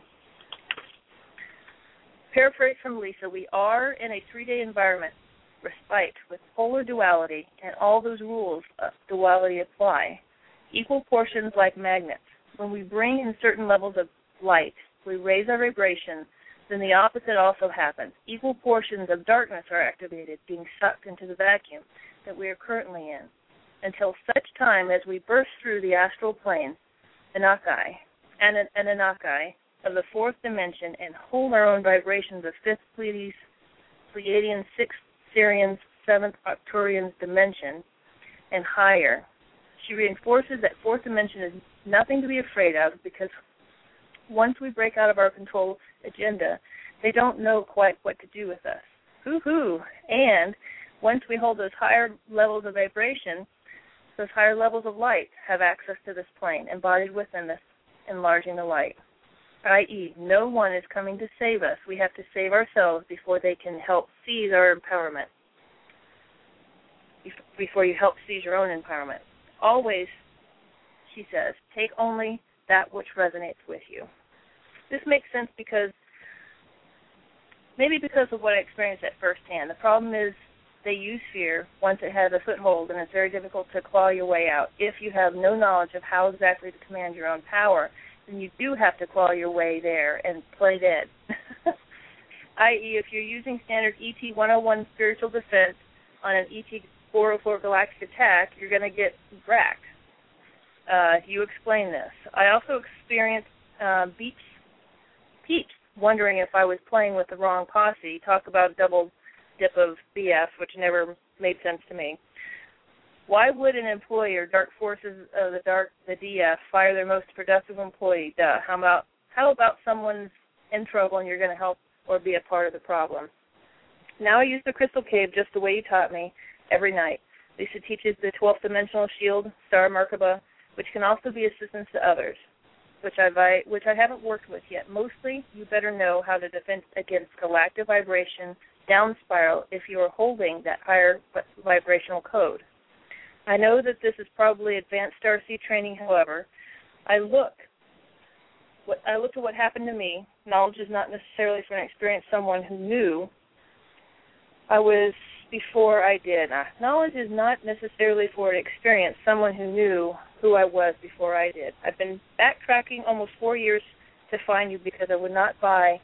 Paraphrase from Lisa, we are in a three-day environment, respite, with polar duality, and all those rules of duality apply. Equal portions like magnets. When we bring in certain levels of light, we raise our vibration, then the opposite also happens. Equal portions of darkness are activated, being sucked into the vacuum that we are currently in, until such time as we burst through the astral plane, Anakai, and Anunnaki, of the fourth dimension and hold our own vibrations of fifth Pleiades, Pleiadian, sixth Sirian, seventh Arcturian dimension, and higher. She reinforces that fourth dimension is nothing to be afraid of because once we break out of our control agenda, they don't know quite what to do with us. Hoo-hoo! And once we hold those higher levels of vibration, those higher levels of light have access to this plane, embodied within this, enlarging the light. that is, no one is coming to save us. We have to save ourselves before they can help seize our empowerment, before you help seize your own empowerment. Always, she says, take only that which resonates with you. This makes sense because, maybe because of what I experienced at firsthand. The problem is they use fear once it has a foothold, and it's very difficult to claw your way out. If you have no knowledge of how exactly to command your own power, then you do have to claw your way there and play dead. that is, if you're using standard E T one oh one spiritual defense on an E T four oh four galactic attack, you're going to get racked. Uh, you explain this. I also experienced uh, Beach, Peeps wondering if I was playing with the wrong posse. Talk about double dip of B S, which never made sense to me. Why would an employer, Dark Forces of the Dark, the D F, fire their most productive employee? Duh. How about how about someone's in trouble and you're going to help or be a part of the problem? Now I use the crystal cave just the way you taught me every night. Lisa teaches the twelfth dimensional shield, Star Merkaba, which can also be assistance to others, which I've I, which I haven't worked with yet. Mostly, you better know how to defend against galactic vibration down spiral if you are holding that higher vibrational code. I know that this is probably advanced Starseed training, however. I look what I looked at what happened to me. Knowledge is not necessarily for an experienced someone who knew. I was before I did. Uh, knowledge is not necessarily for an experienced someone who knew who I was before I did. I've been backtracking almost four years to find you because I would not buy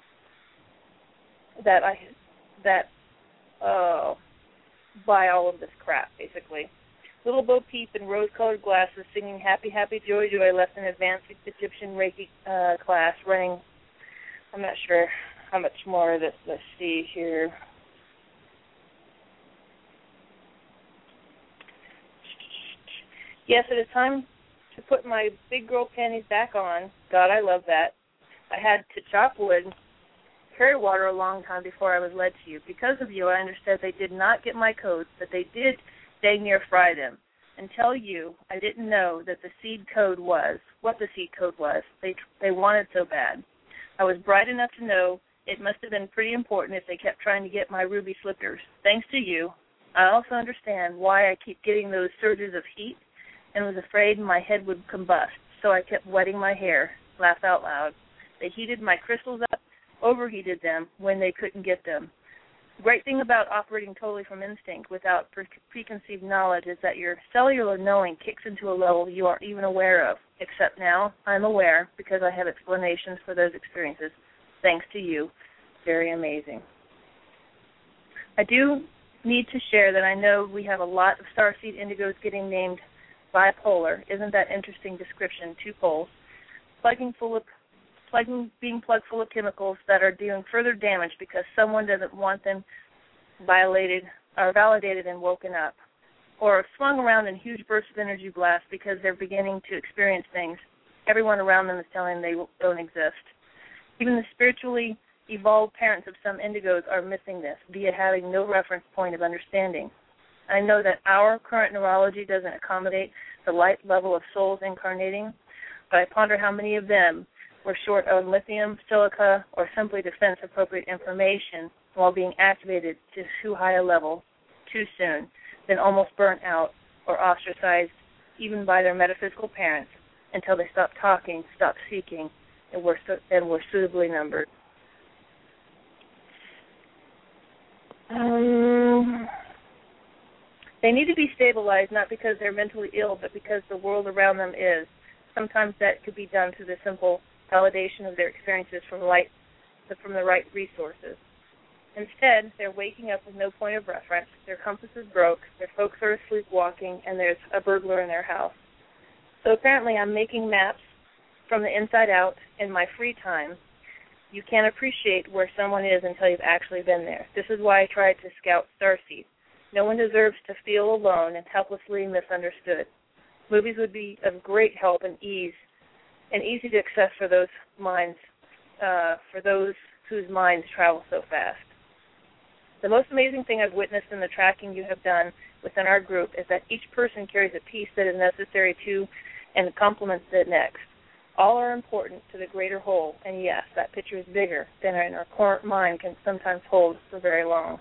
that I that uh, buy all of this crap, basically. Little Bo Peep in rose-colored glasses singing Happy, Happy, Joy, Joy left an advanced Egyptian Reiki uh, class running. I'm not sure how much more of this. Let's see here. Yes, it is time to put my big girl panties back on. God, I love that. I had to chop wood, carry water a long time before I was led to you. Because of you, I understood they did not get my codes, but they did dang near fry them. Until you, I didn't know that the seed code was, what the seed code was. They they wanted so bad. I was bright enough to know it must have been pretty important if they kept trying to get my ruby slippers. Thanks to you, I also understand why I keep getting those surges of heat and was afraid my head would combust, so I kept wetting my hair, laugh out loud. They heated my crystals up, overheated them when they couldn't get them. The great thing about operating totally from instinct without pre- preconceived knowledge is that your cellular knowing kicks into a level you aren't even aware of, except now I'm aware because I have explanations for those experiences, thanks to you. Very amazing. I do need to share that I know we have a lot of starseed indigos getting named bipolar. Isn't that interesting description? Two poles. Plugging full of plugging being plugged full of chemicals that are doing further damage because someone doesn't want them violated or validated and woken up. Or swung around in huge bursts of energy blast because they're beginning to experience things everyone around them is telling them they don't exist. Even the spiritually evolved parents of some indigos are missing this via having no reference point of understanding. I know that our current neurology doesn't accommodate the light level of souls incarnating, but I ponder how many of them were short of lithium, silica, or simply defense-appropriate information while being activated to too high a level too soon, then almost burnt out or ostracized even by their metaphysical parents until they stopped talking, stopped seeking, and were, su- and were suitably numbered. Um... They need to be stabilized not because they're mentally ill, but because the world around them is. Sometimes that could be done through the simple validation of their experiences from light, from the right resources. Instead, they're waking up with no point of reference, their compass is broke, their folks are sleepwalking, and there's a burglar in their house. So apparently I'm making maps from the inside out in my free time. You can't appreciate where someone is until you've actually been there. This is why I tried to scout starseed. No one deserves to feel alone and helplessly misunderstood. Movies would be of great help and ease, and easy to access for those minds, uh, for those whose minds travel so fast. The most amazing thing I've witnessed in the tracking you have done within our group is that each person carries a piece that is necessary to and complements the next. All are important to the greater whole, and yes, that picture is bigger than our current mind can sometimes hold for very long.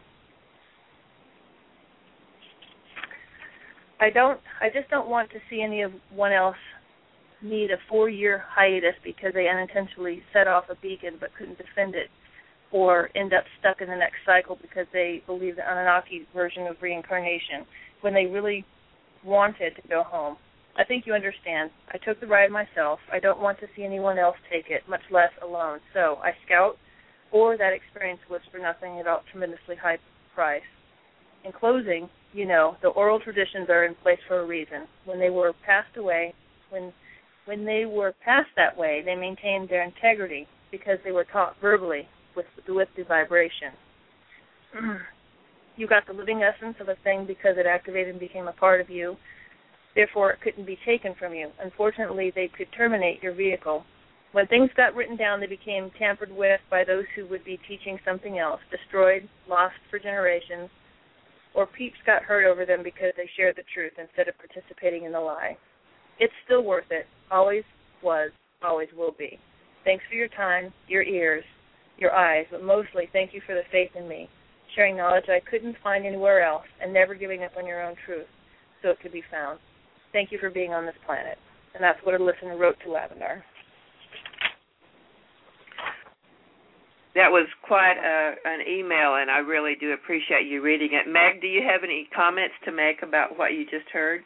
I don't. I just don't want to see anyone else need a four-year hiatus because they unintentionally set off a beacon but couldn't defend it, or end up stuck in the next cycle because they believe the Anunnaki version of reincarnation when they really wanted to go home. I think you understand. I took the ride myself. I don't want to see anyone else take it, much less alone. So I scout, or that experience was for nothing at all tremendously high price. In closing, you know, the oral traditions are in place for a reason. When they were passed away, when when they were passed that way, they maintained their integrity because they were taught verbally with, with the vibration. You got the living essence of a thing because it activated and became a part of you. Therefore, it couldn't be taken from you. Unfortunately, they could terminate your vehicle. When things got written down, they became tampered with by those who would be teaching something else, destroyed, lost for generations, or peeps got hurt over them because they shared the truth instead of participating in the lie. It's still worth it. Always was, always will be. Thanks for your time, your ears, your eyes, but mostly thank you for the faith in me, sharing knowledge I couldn't find anywhere else, and never giving up on your own truth so it could be found. Thank you for being on this planet. And that's what a listener wrote to Lavendar. That was quite a, an email, and I really do appreciate you reading it. Meg, do you have any comments to make about what you just heard?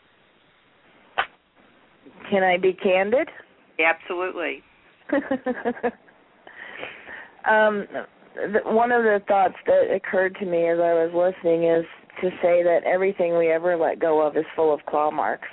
Can I be candid? Absolutely. um, the, one of the thoughts that occurred to me as I was listening is to say that everything we ever let go of is full of claw marks.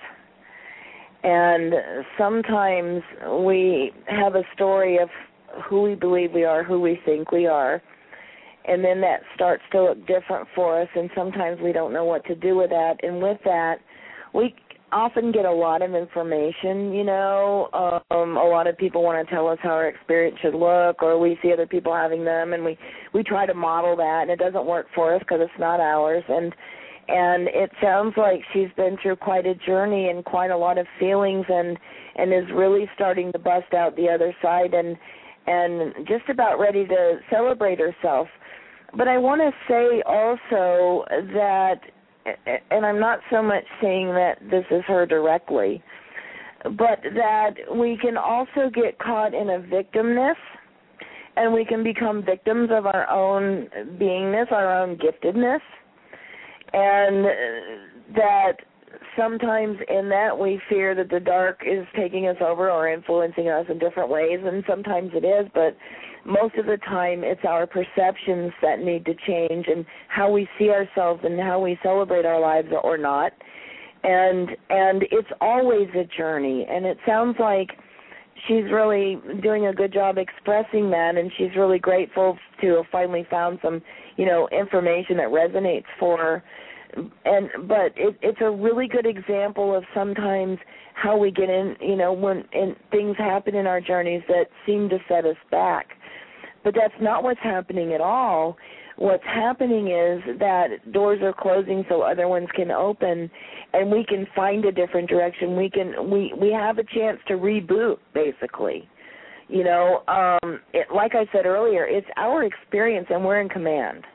And sometimes we have a story of who we believe we are, who we think we are, and then that starts to look different for us, and sometimes we don't know what to do with that. And with that, we often get a lot of information, you know. Um, a lot of people want to tell us how our experience should look, or we see other people having them, and we, we try to model that, and it doesn't work for us because it's not ours. And and it sounds like she's been through quite a journey and quite a lot of feelings, and, and is really starting to bust out the other side, and and just about ready to celebrate herself. But I want to say also that, and I'm not so much saying that this is her directly, but that we can also get caught in a victimness, and we can become victims of our own beingness, our own giftedness, and that sometimes in that we fear that the dark is taking us over or influencing us in different ways, and sometimes it is, but most of the time it's our perceptions that need to change, and how we see ourselves and how we celebrate our lives or not. And and it's always a journey, and it sounds like she's really doing a good job expressing that, and she's really grateful to have finally found some, you know, information that resonates for her. And but it, it's a really good example of sometimes how we get in, you know, when and things happen in our journeys that seem to set us back. But that's not what's happening at all. What's happening is that doors are closing so other ones can open, and we can find a different direction. We can we, we have a chance to reboot, basically. You know, um, it, like I said earlier, it's our experience, and we're in command.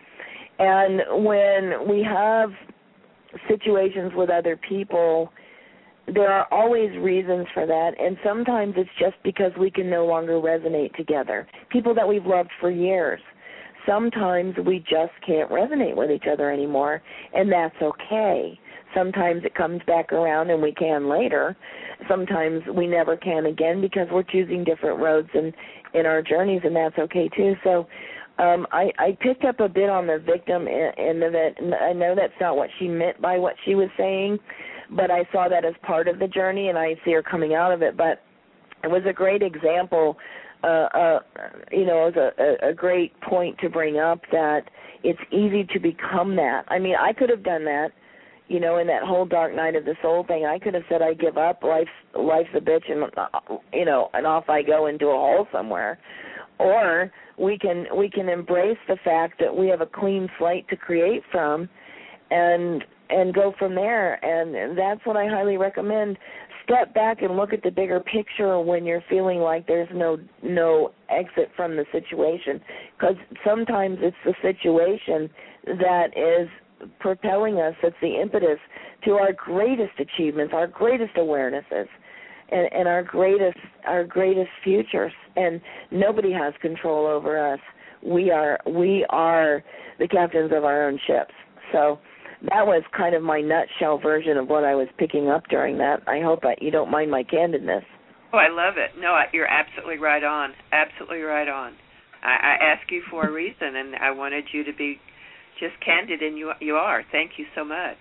And when we have situations with other people, there are always reasons for that, and sometimes it's just because we can no longer resonate together. People that we've loved for years, sometimes we just can't resonate with each other anymore, and that's okay. Sometimes it comes back around and we can later. Sometimes we never can again because we're choosing different roads in, in our journeys, and that's okay too. So um, I, I picked up a bit on the victim end of it, and I know that's not what she meant by what she was saying, but I saw that as part of the journey, and I see her coming out of it. But it was a great example, uh, uh, you know, it was a, a great point to bring up that it's easy to become that. I mean, I could have done that, you know, in that whole dark night of the soul thing. I could have said I give up, life's, life's a bitch, and, uh, you know, and off I go into a hole somewhere. Or we can we can embrace the fact that we have a clean slate to create from, and and go from there. And that's what I highly recommend. Step back and look at the bigger picture when you're feeling like there's no no exit from the situation, because sometimes it's the situation that is propelling us. It's the impetus to our greatest achievements, our greatest awarenesses, and, and our greatest our greatest futures. And nobody has control over us. We are we are the captains of our own ships. So that was kind of my nutshell version of what I was picking up during that. I hope that you don't mind my candidness. Oh, I love it. No, you're absolutely right on. Absolutely right on. I, I asked you for a reason, and I wanted you to be just candid, and you you are. Thank you so much.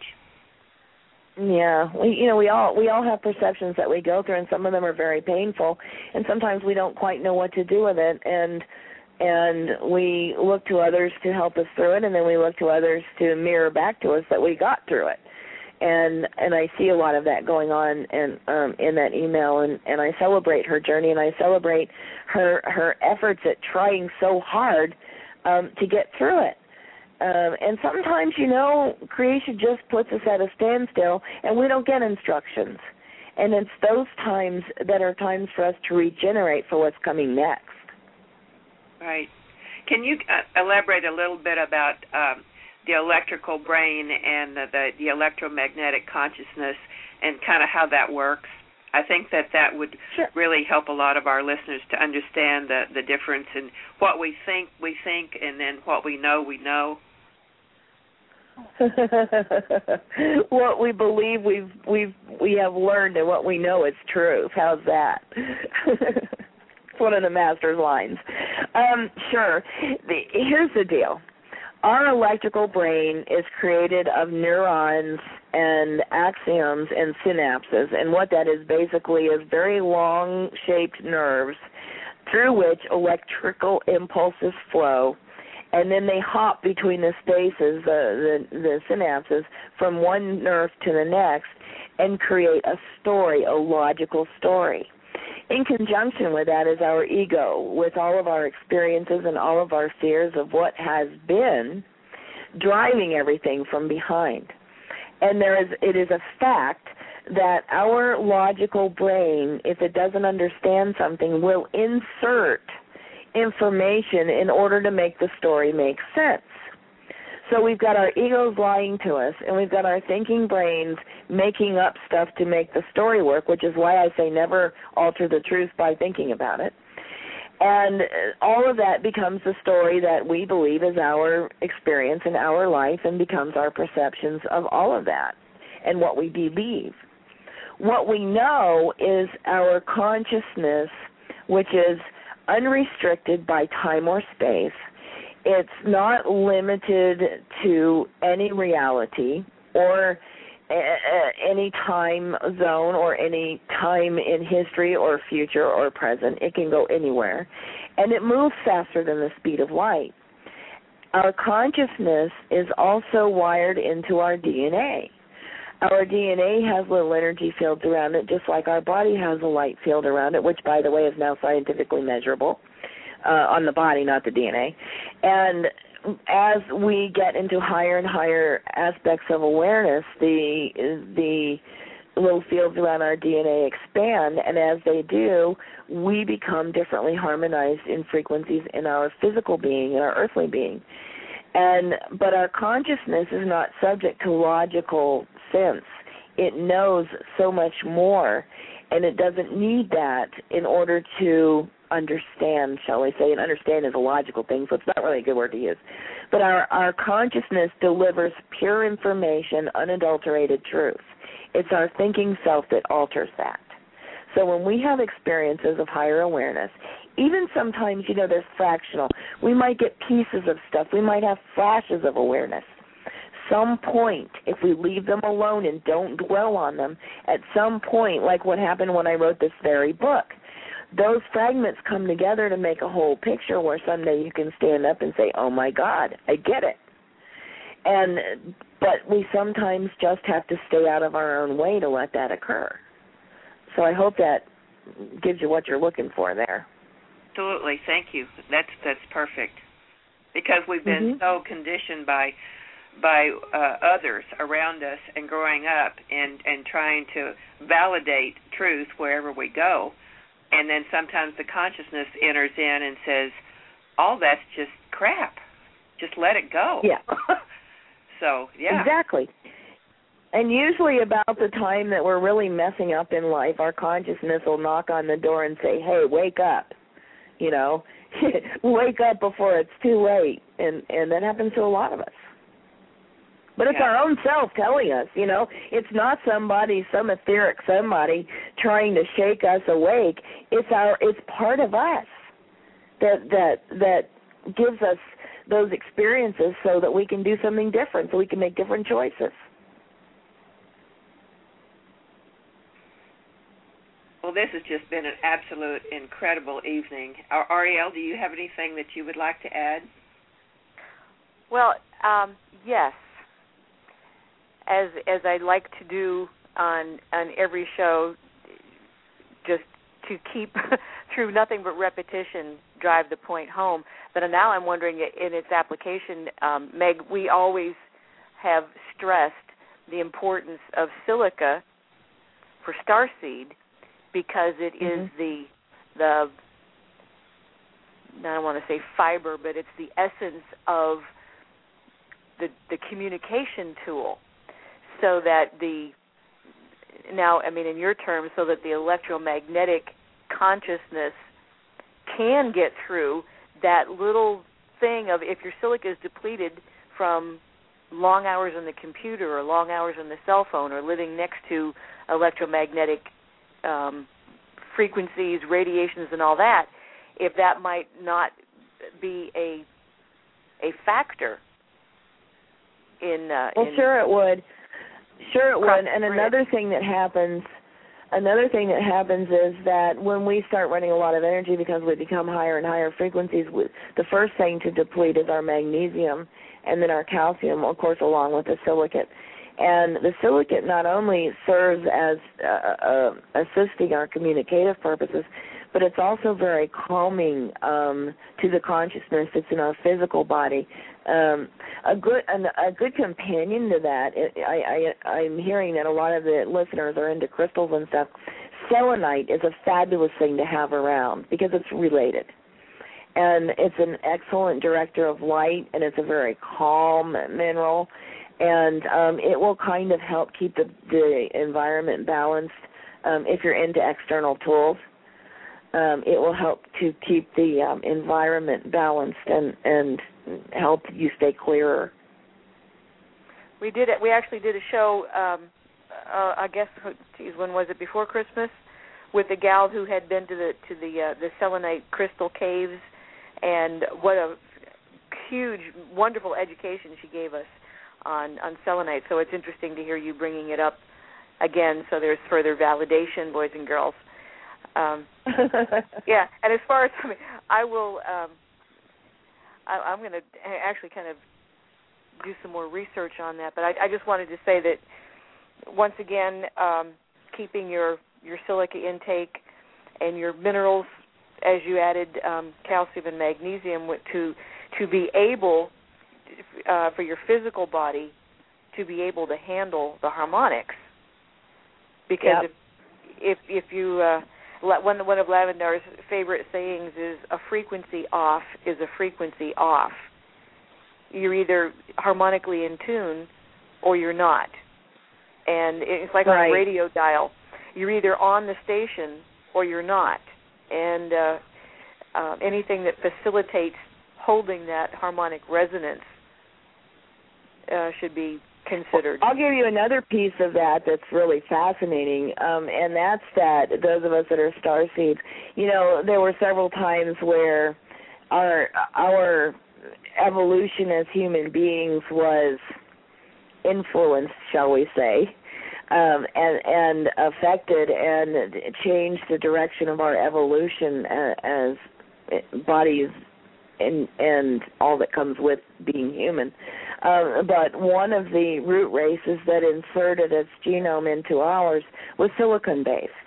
Yeah, we you know we all we all have perceptions that we go through, and some of them are very painful, and sometimes we don't quite know what to do with it, and and we look to others to help us through it, and then we look to others to mirror back to us that we got through it. And and I see a lot of that going on in um, in that email, and, and I celebrate her journey, and I celebrate her her efforts at trying so hard um, to get through it. Um, and sometimes, you know, creation just puts us at a standstill, and we don't get instructions. And it's those times that are times for us to regenerate for what's coming next. Right. Can you uh, elaborate a little bit about um, the electrical brain and the, the, the electromagnetic consciousness and kind of how that works? I think that that would sure. really help a lot of our listeners to understand the, the difference in what we think we think and then what we know we know. What we believe we've we've we have learned and what we know is truth. How's that? It's one of the master's lines. Um, sure. The, here's the deal. Our electrical brain is created of neurons and axons and synapses, and what that is basically is very long-shaped nerves through which electrical impulses flow, and then they hop between the spaces, the, the, the synapses, from one nerve to the next and create a story, a logical story. In conjunction with that is our ego, with all of our experiences and all of our fears of what has been, driving everything from behind. And there is, it is a fact that our logical brain, if it doesn't understand something, will insert information in order to make the story make sense. So we've got our egos lying to us, and we've got our thinking brains making up stuff to make the story work, which is why I say never alter the truth by thinking about it. And all of that becomes the story that we believe is our experience in our life and becomes our perceptions of all of that and what we believe. What we know is our consciousness, which is unrestricted by time or space. It's not limited to any reality or any time zone or any time in history or future or present. It can go anywhere. And it moves faster than the speed of light. Our consciousness is also wired into our D N A. Our D N A has little energy fields around it, just like our body has a light field around it, which, by the way, is now scientifically measurable. Uh, on the body, not the D N A. And as we get into higher and higher aspects of awareness, the the little fields around our D N A expand, and as they do, we become differently harmonized in frequencies in our physical being, in our earthly being. And but our consciousness is not subject to logical sense. It knows so much more, and it doesn't need that in order to understand, shall we say, and understand is a logical thing, so it's not really a good word to use. But our, our consciousness delivers pure information, unadulterated truth. It's our thinking self that alters that. So when we have experiences of higher awareness, even sometimes, you know, there's fractional. We might get pieces of stuff. We might have flashes of awareness. Some point, if we leave them alone and don't dwell on them, at some point, like what happened when I wrote this very book, those fragments come together to make a whole picture where someday you can stand up and say, oh, my God, I get it. And but we sometimes just have to stay out of our own way to let that occur. So I hope that gives you what you're looking for there. Absolutely. Thank you. That's that's perfect. Because we've been mm-hmm. so conditioned by by uh, others around us and growing up and, and trying to validate truth wherever we go. And then sometimes the consciousness enters in and says, all that's just crap. Just let it go. Yeah. So, yeah. Exactly. And usually about the time that we're really messing up in life, our consciousness will knock on the door and say, hey, wake up. You know, wake up before it's too late. And, and that happens to a lot of us. But it's yeah. our own self telling us, you know. It's not somebody, some etheric somebody trying to shake us awake. It's our, it's part of us that that that gives us those experiences so that we can do something different, so we can make different choices. Well, this has just been an absolute incredible evening. Ariel, do you have anything that you would like to add? Well, um, yes. As as I like to do on on every show, just to keep through nothing but repetition, drive the point home. But now I'm wondering, in its application, um, Meg, we always have stressed the importance of silica for starseed because it mm-hmm. is the the I don't want to say fiber, but it's the essence of the the communication tool. So that the now, I mean, in your terms, so that the electromagnetic consciousness can get through that little thing of if your silica is depleted from long hours on the computer or long hours on the cell phone or living next to electromagnetic um, frequencies, radiations, and all that, if that might not be a a factor in uh, well, in sure it would, sure it would. And grid. another thing that happens, another thing that happens is that when we start running a lot of energy because we become higher and higher frequencies, we, the first thing to deplete is our magnesium, and then our calcium, of course, along with the silicate. And the silicate not only serves as uh, uh, assisting our communicative purposes, but it's also very calming um, to the consciousness that's in our physical body. Um, a good an, a good companion to that, I, I, I'm hearing that a lot of the listeners are into crystals and stuff. Selenite is a fabulous thing to have around because it's related. And it's an excellent director of light, and it's a very calm mineral. And um, it will kind of help keep the, the environment balanced um, if you're into external tools. Um, it will help to keep the um, environment balanced and, and help you stay clearer. We did it. We actually did a show. Um, uh, I guess, geez, when was it? Before Christmas, with a gal who had been to the to the uh, the selenite crystal caves, and what a huge, wonderful education she gave us on on selenite. So it's interesting to hear you bringing it up again. So there's further validation, boys and girls. Um, yeah, and as far as I, mean, I will, um, I, I'm going to actually kind of do some more research on that. But I, I just wanted to say that once again, um, keeping your your silica intake and your minerals, as you added um, calcium and magnesium, to to be able uh, for your physical body to be able to handle the harmonics, because yep. if if if you uh, One, one of Lavendar's favorite sayings is, a frequency off is a frequency off. You're either harmonically in tune or you're not. And it's like right. on a radio dial. You're either on the station or you're not. And uh, uh, anything that facilitates holding that harmonic resonance uh, should be considered. I'll give you another piece of that that's really fascinating, um, and that's that those of us that are starseeds, you know, there were several times where our our evolution as human beings was influenced, shall we say, um, and and affected and changed the direction of our evolution as, as bodies and and all that comes with being human. Um, but one of the root races that inserted its genome into ours was silicon-based,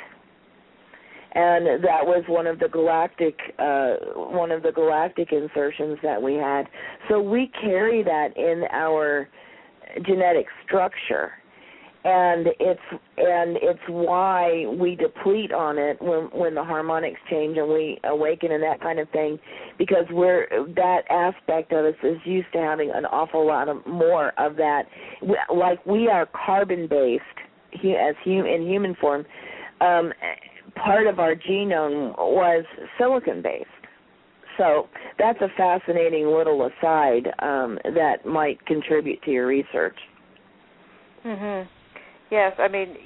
and that was one of the galactic uh, one of the galactic insertions that we had. So we carry that in our genetic structure, and it's and it's why we deplete on it when when the harmonics change and we awaken and that kind of thing, because we're that aspect of us is used to having an awful lot of more of that. Like we are carbon based as hum, in human form. Um, part of our genome was silicon based. So that's a fascinating little aside um, that might contribute to your research. Mhm. Yes, I mean,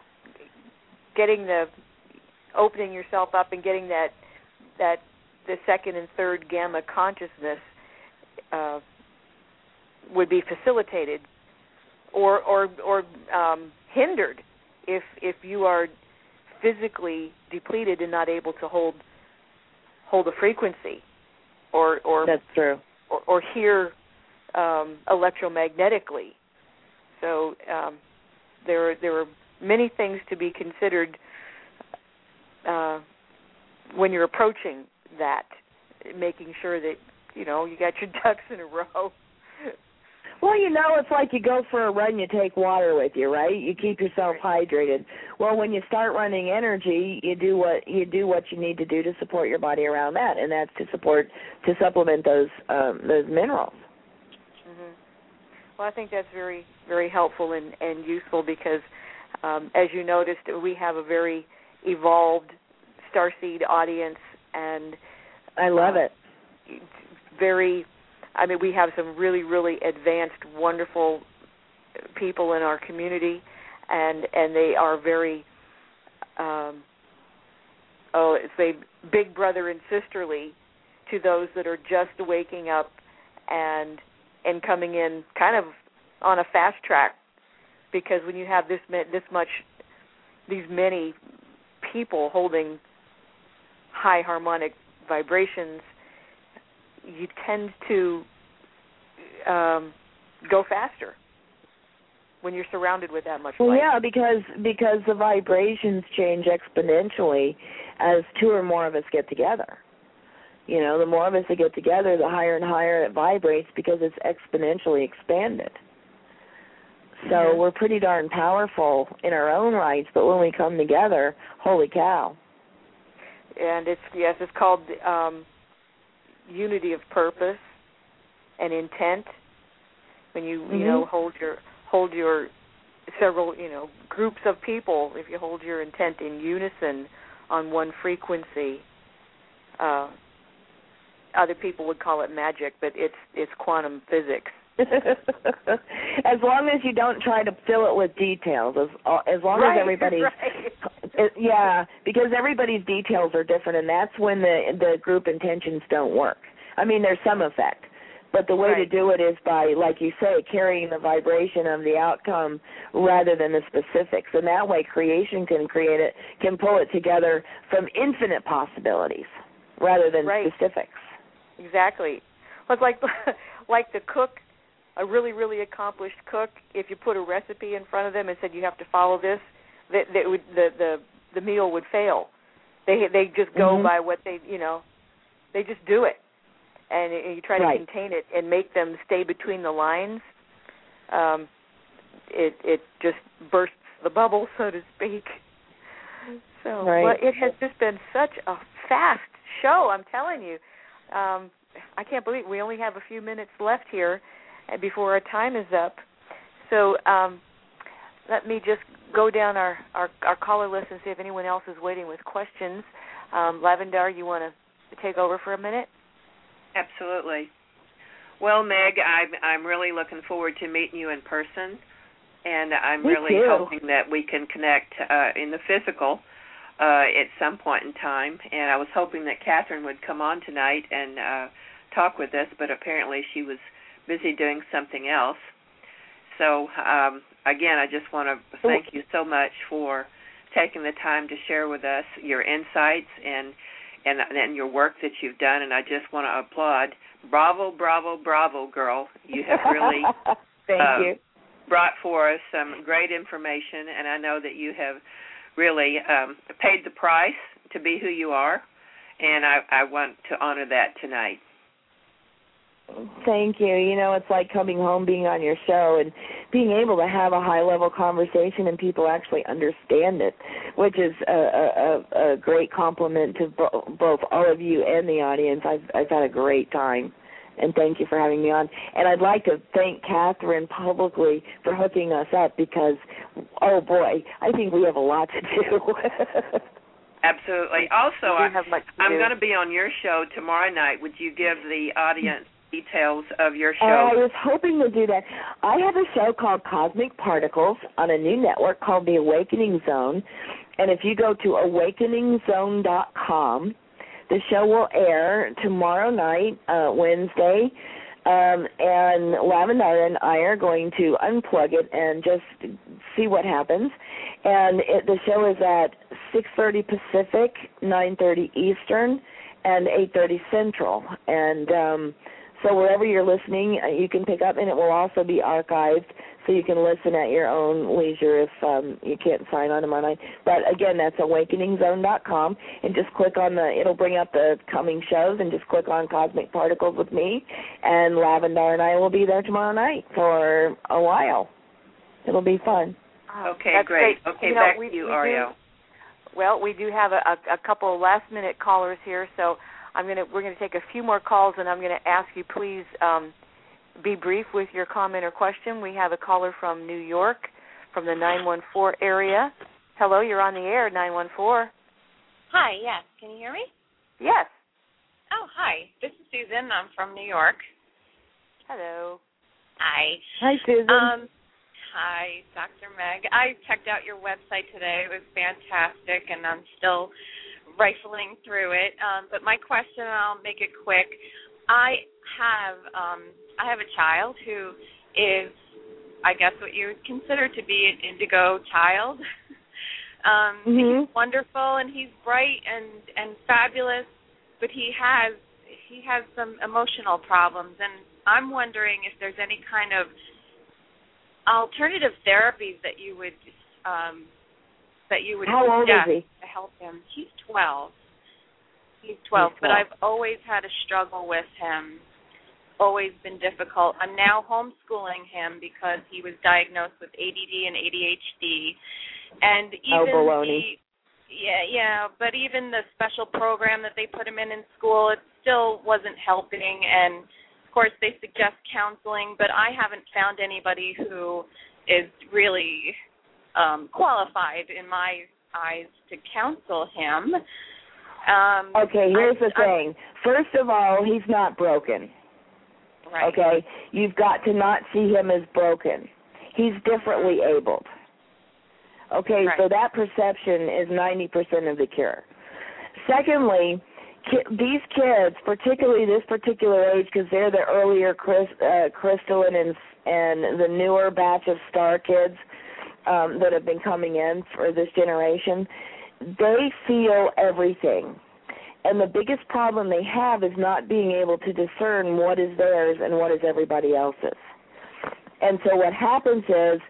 getting the opening yourself up and getting that that the second and third gamma consciousness uh, would be facilitated or or or um, hindered if if you are physically depleted and not able to hold hold a frequency or or that's true or, or hear um, electromagnetically. So. Um, There are, there are many things to be considered uh, when you're approaching that, making sure that, you know, you got your ducks in a row. Well, you know, it's like you go for a run, you take water with you, right? You keep yourself hydrated. Well, when you start running energy, you do what you do what you need to do to support your body around that, and that's to support to supplement those um, those minerals. Mm-hmm. Well, I think that's very, very helpful and, and useful because Um, as you noticed, we have a very evolved Starseed audience, and I love uh, it. Very, I mean, we have some really, really advanced, wonderful people in our community, and and they are very, um, oh, say, big brother and sisterly to those that are just waking up and and coming in kind of on a fast track, because when you have this this much, these many people holding high harmonic vibrations, you tend to um, go faster when you're surrounded with that much light. Well, yeah, because because the vibrations change exponentially as two or more of us get together. You know, the more of us that get together, the higher and higher it vibrates because it's exponentially expanded. So mm-hmm. we're pretty darn powerful in our own rights, but when we come together, holy cow. And it's, yes, it's called um, unity of purpose and intent. When you, mm-hmm. you know, hold your hold your several, you know, groups of people, if you hold your intent in unison on one frequency, uh, other people would call it magic, but it's it's quantum physics. As long as you don't try to fill it with details, as as long right, as everybody's, right. it, yeah, because everybody's details are different, and that's when the the group intentions don't work. I mean, there's some effect, but the way right. to do it is by, like you say, carrying the vibration of the outcome rather than the specifics, and that way creation can create it, can pull it together from infinite possibilities rather than right. specifics. Exactly. Well, it's like like the cook. A really, really accomplished cook, if you put a recipe in front of them and said you have to follow this, that, that would, the, the the meal would fail. They they just go mm-hmm. by what they, you know, they just do it. And you try to right. contain it and make them stay between the lines. Um, it it just bursts the bubble, so to speak. So right. well, it has just been such a fast show, I'm telling you. Um, I can't believe we only have a few minutes left here before our time is up. So um, let me just go down our, our, our caller list and see if anyone else is waiting with questions. Um, Lavendar, you want to take over for a minute? Absolutely. Well, Meg, I'm, I'm really looking forward to meeting you in person, and I'm Me really too. hoping that we can connect uh, in the physical uh, at some point in time. And I was hoping that Catherine would come on tonight and uh, talk with us, but apparently she was busy doing something else. So, um, again, I just want to thank you so much for taking the time to share with us your insights and, and, and your work that you've done, and I just want to applaud. Bravo, bravo, bravo, girl. You have really thank uh, you. brought for us some great information, and I know that you have really um, paid the price to be who you are, and I, I want to honor that tonight. Thank you. You know, it's like coming home, being on your show, and being able to have a high-level conversation and people actually understand it, which is a, a, a great compliment to bo- both all of you and the audience. I've, I've had a great time, and thank you for having me on. And I'd like to thank Catherine publicly for hooking us up because, oh, boy, I think we have a lot to do. Absolutely. Also, I, I'm do. going to be on your show tomorrow night. Would you give the audience details of your show? Uh, I was hoping to do that. I have a show called Cosmic Particles on a new network called The Awakening Zone, and if you go to awakening zone dot com, the show will air tomorrow night, uh, Wednesday, um, and Lavendar and I are going to unplug it and just see what happens. And it, the show is at six thirty Pacific, nine thirty Eastern, and eight thirty Central, and um, so wherever you're listening, uh, you can pick up, and it will also be archived, so you can listen at your own leisure if um, you can't sign on tomorrow night. But again, that's awakening zone dot com, and just click on the, it'll bring up the coming shows, and just click on Cosmic Particles with me, and Lavendar and I will be there tomorrow night for a while. It'll be fun. Okay, That's great. great. Okay, you know, back we, to you, we Ariel. Do, well, we do have a, a, a couple of last-minute callers here, so I'm gonna we're gonna take a few more calls, and I'm gonna ask you please um, be brief with your comment or question. We have a caller from New York, from the nine one four area. Hello, you're on the air, nine one four. Hi, yes. Can you hear me? Yes. Oh, hi. This is Susan. I'm from New York. Hello. Hi. Hi, Susan. Um, hi, Doctor Meg. I checked out your website today. It was fantastic, and I'm still rifling through it. Um, but my question, and I'll make it quick. I have um, I have a child who is, I guess, what you would consider to be an indigo child. um, mm-hmm. He's wonderful and he's bright and, and fabulous, but he has he has some emotional problems, and I'm wondering if there's any kind of alternative therapies that you would um, that you would How old is he? to help him. He's twelve. He's twelve, He's twelve, but I've always had a struggle with him. Always been difficult. I'm now homeschooling him because he was diagnosed with A D D and A D H D, and even oh, baloney. the yeah, yeah, but even the special program that they put him in in school, it still wasn't helping. And of course, they suggest counseling, but I haven't found anybody who is really um, qualified in my eyes to counsel him. Um, okay, here's I, the thing. I, First of all, he's not broken. Right. Okay? You've got to not see him as broken. He's differently abled. Okay, right. So that perception is ninety percent of the cure. Secondly, ki- these kids, particularly this particular age, because they're the earlier Chris, uh, crystalline and, and the newer batch of star kids um, that have been coming in for this generation, they feel everything. And the biggest problem they have is not being able to discern what is theirs and what is everybody else's. And so what happens is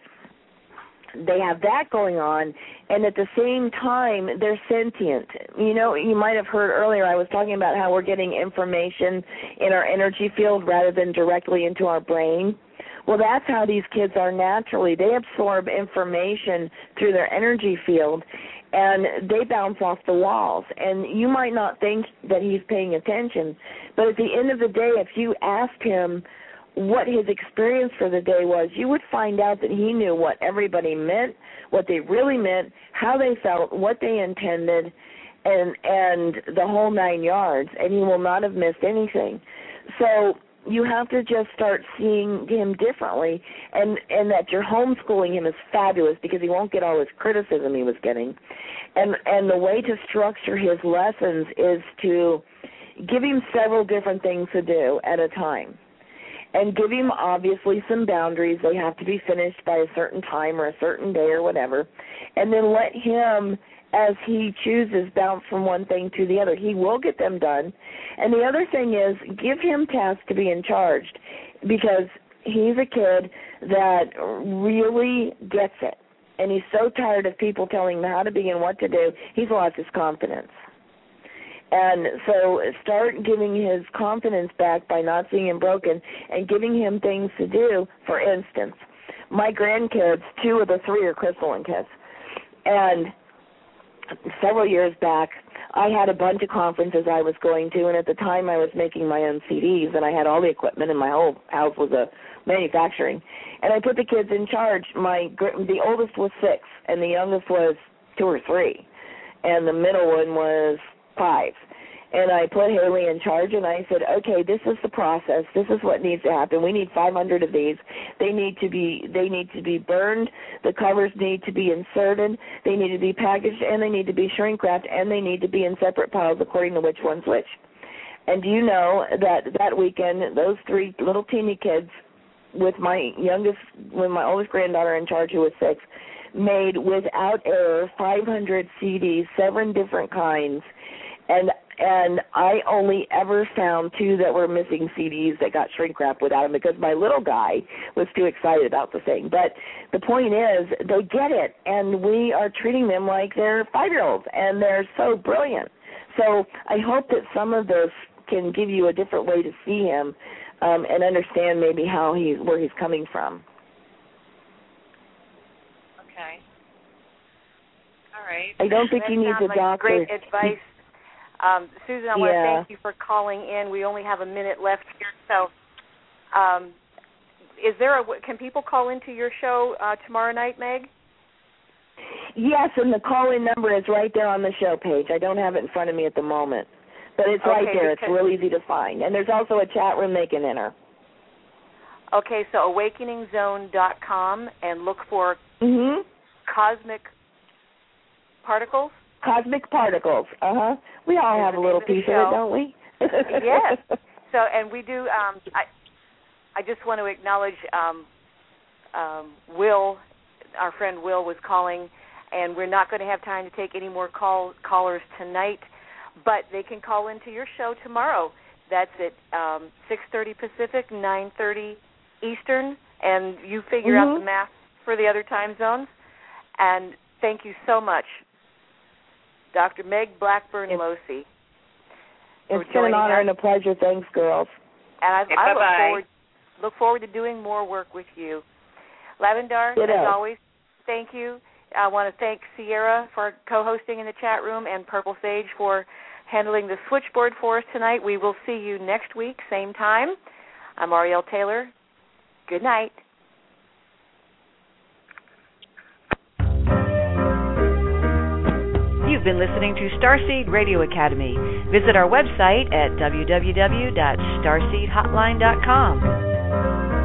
they have that going on, and at the same time, they're sentient. You know, you might have heard earlier I was talking about how we're getting information in our energy field rather than directly into our brain. Well, that's how these kids are naturally. They absorb information through their energy field, and they bounce off the walls. And you might not think that he's paying attention, but at the end of the day, if you asked him what his experience for the day was, you would find out that he knew what everybody meant, what they really meant, how they felt, what they intended, and and the whole nine yards, and he will not have missed anything. So you have to just start seeing him differently, and, and that you're homeschooling him is fabulous because he won't get all this criticism he was getting. And and the way to structure his lessons is to give him several different things to do at a time. And give him, obviously, some boundaries. They have to be finished by a certain time or a certain day or whatever. And then let him, as he chooses, bounce from one thing to the other. He will get them done. And the other thing is, give him tasks to be in charge, because he's a kid that really gets it. And he's so tired of people telling him how to be and what to do, he's lost his confidence. And so start giving his confidence back by not seeing him broken and giving him things to do. For instance, my grandkids, two of the three are crystalline kids. And several years back, I had a bunch of conferences I was going to, and at the time I was making my own C Ds, and I had all the equipment, and my whole house was a manufacturing. And I put the kids in charge. My The oldest was six, and the youngest was two or three, and the middle one was five. And I put Haley in charge, and I said, okay, this is the process. This is what needs to happen. We need five hundred of these. They need to be they need to be burned. The covers need to be inserted. They need to be packaged, and they need to be shrink wrapped, and they need to be in separate piles according to which one's which. And do you know that that weekend, those three little teeny kids, with my youngest, with my oldest granddaughter in charge, who was six, made without error five hundred C Ds, seven different kinds. And and I only ever found two that were missing C Ds that got shrink wrapped without them because my little guy was too excited about the thing. But the point is, they get it, and we are treating them like they're five-year-olds, and they're so brilliant. So I hope that some of this can give you a different way to see him um, and understand maybe how he's where he's coming from. Okay. All right. I don't think that you need the like doctor. Great advice. Um, Susan, I want yeah. to thank you for calling in. We only have a minute left here, so um, is there a can people call into your show uh, tomorrow night, Meg? Yes, and the call-in number is right there on the show page. I don't have it in front of me at the moment, but it's okay, right there. It's because, real easy to find. And there's also a chat room they can enter. Okay, so awakening zone dot com and look for mm-hmm. Cosmic Particles? Cosmic Particles, uh-huh. We all is have a little piece of it, don't we? Yes. So, and we do, um, I, I just want to acknowledge um, um, Will. Our friend Will was calling, and we're not going to have time to take any more call callers tonight, but they can call into your show tomorrow. That's at um, six thirty Pacific, nine thirty Eastern, and you figure mm-hmm. out the math for the other time zones. And thank you so much, Doctor Meg Blackburn-Losey. It's been an honor us. and a pleasure. Thanks, girls. And I, okay, I look bye-bye. forward look forward to doing more work with you. Lavendar, Ditto. as always, thank you. I want to thank Sierra for co-hosting in the chat room and Purple Sage for handling the switchboard for us tonight. We will see you next week, same time. I'm Arielle Taylor. Good night. You've been listening to Starseed Radio Academy. Visit our website at w w w dot starseed hotline dot com.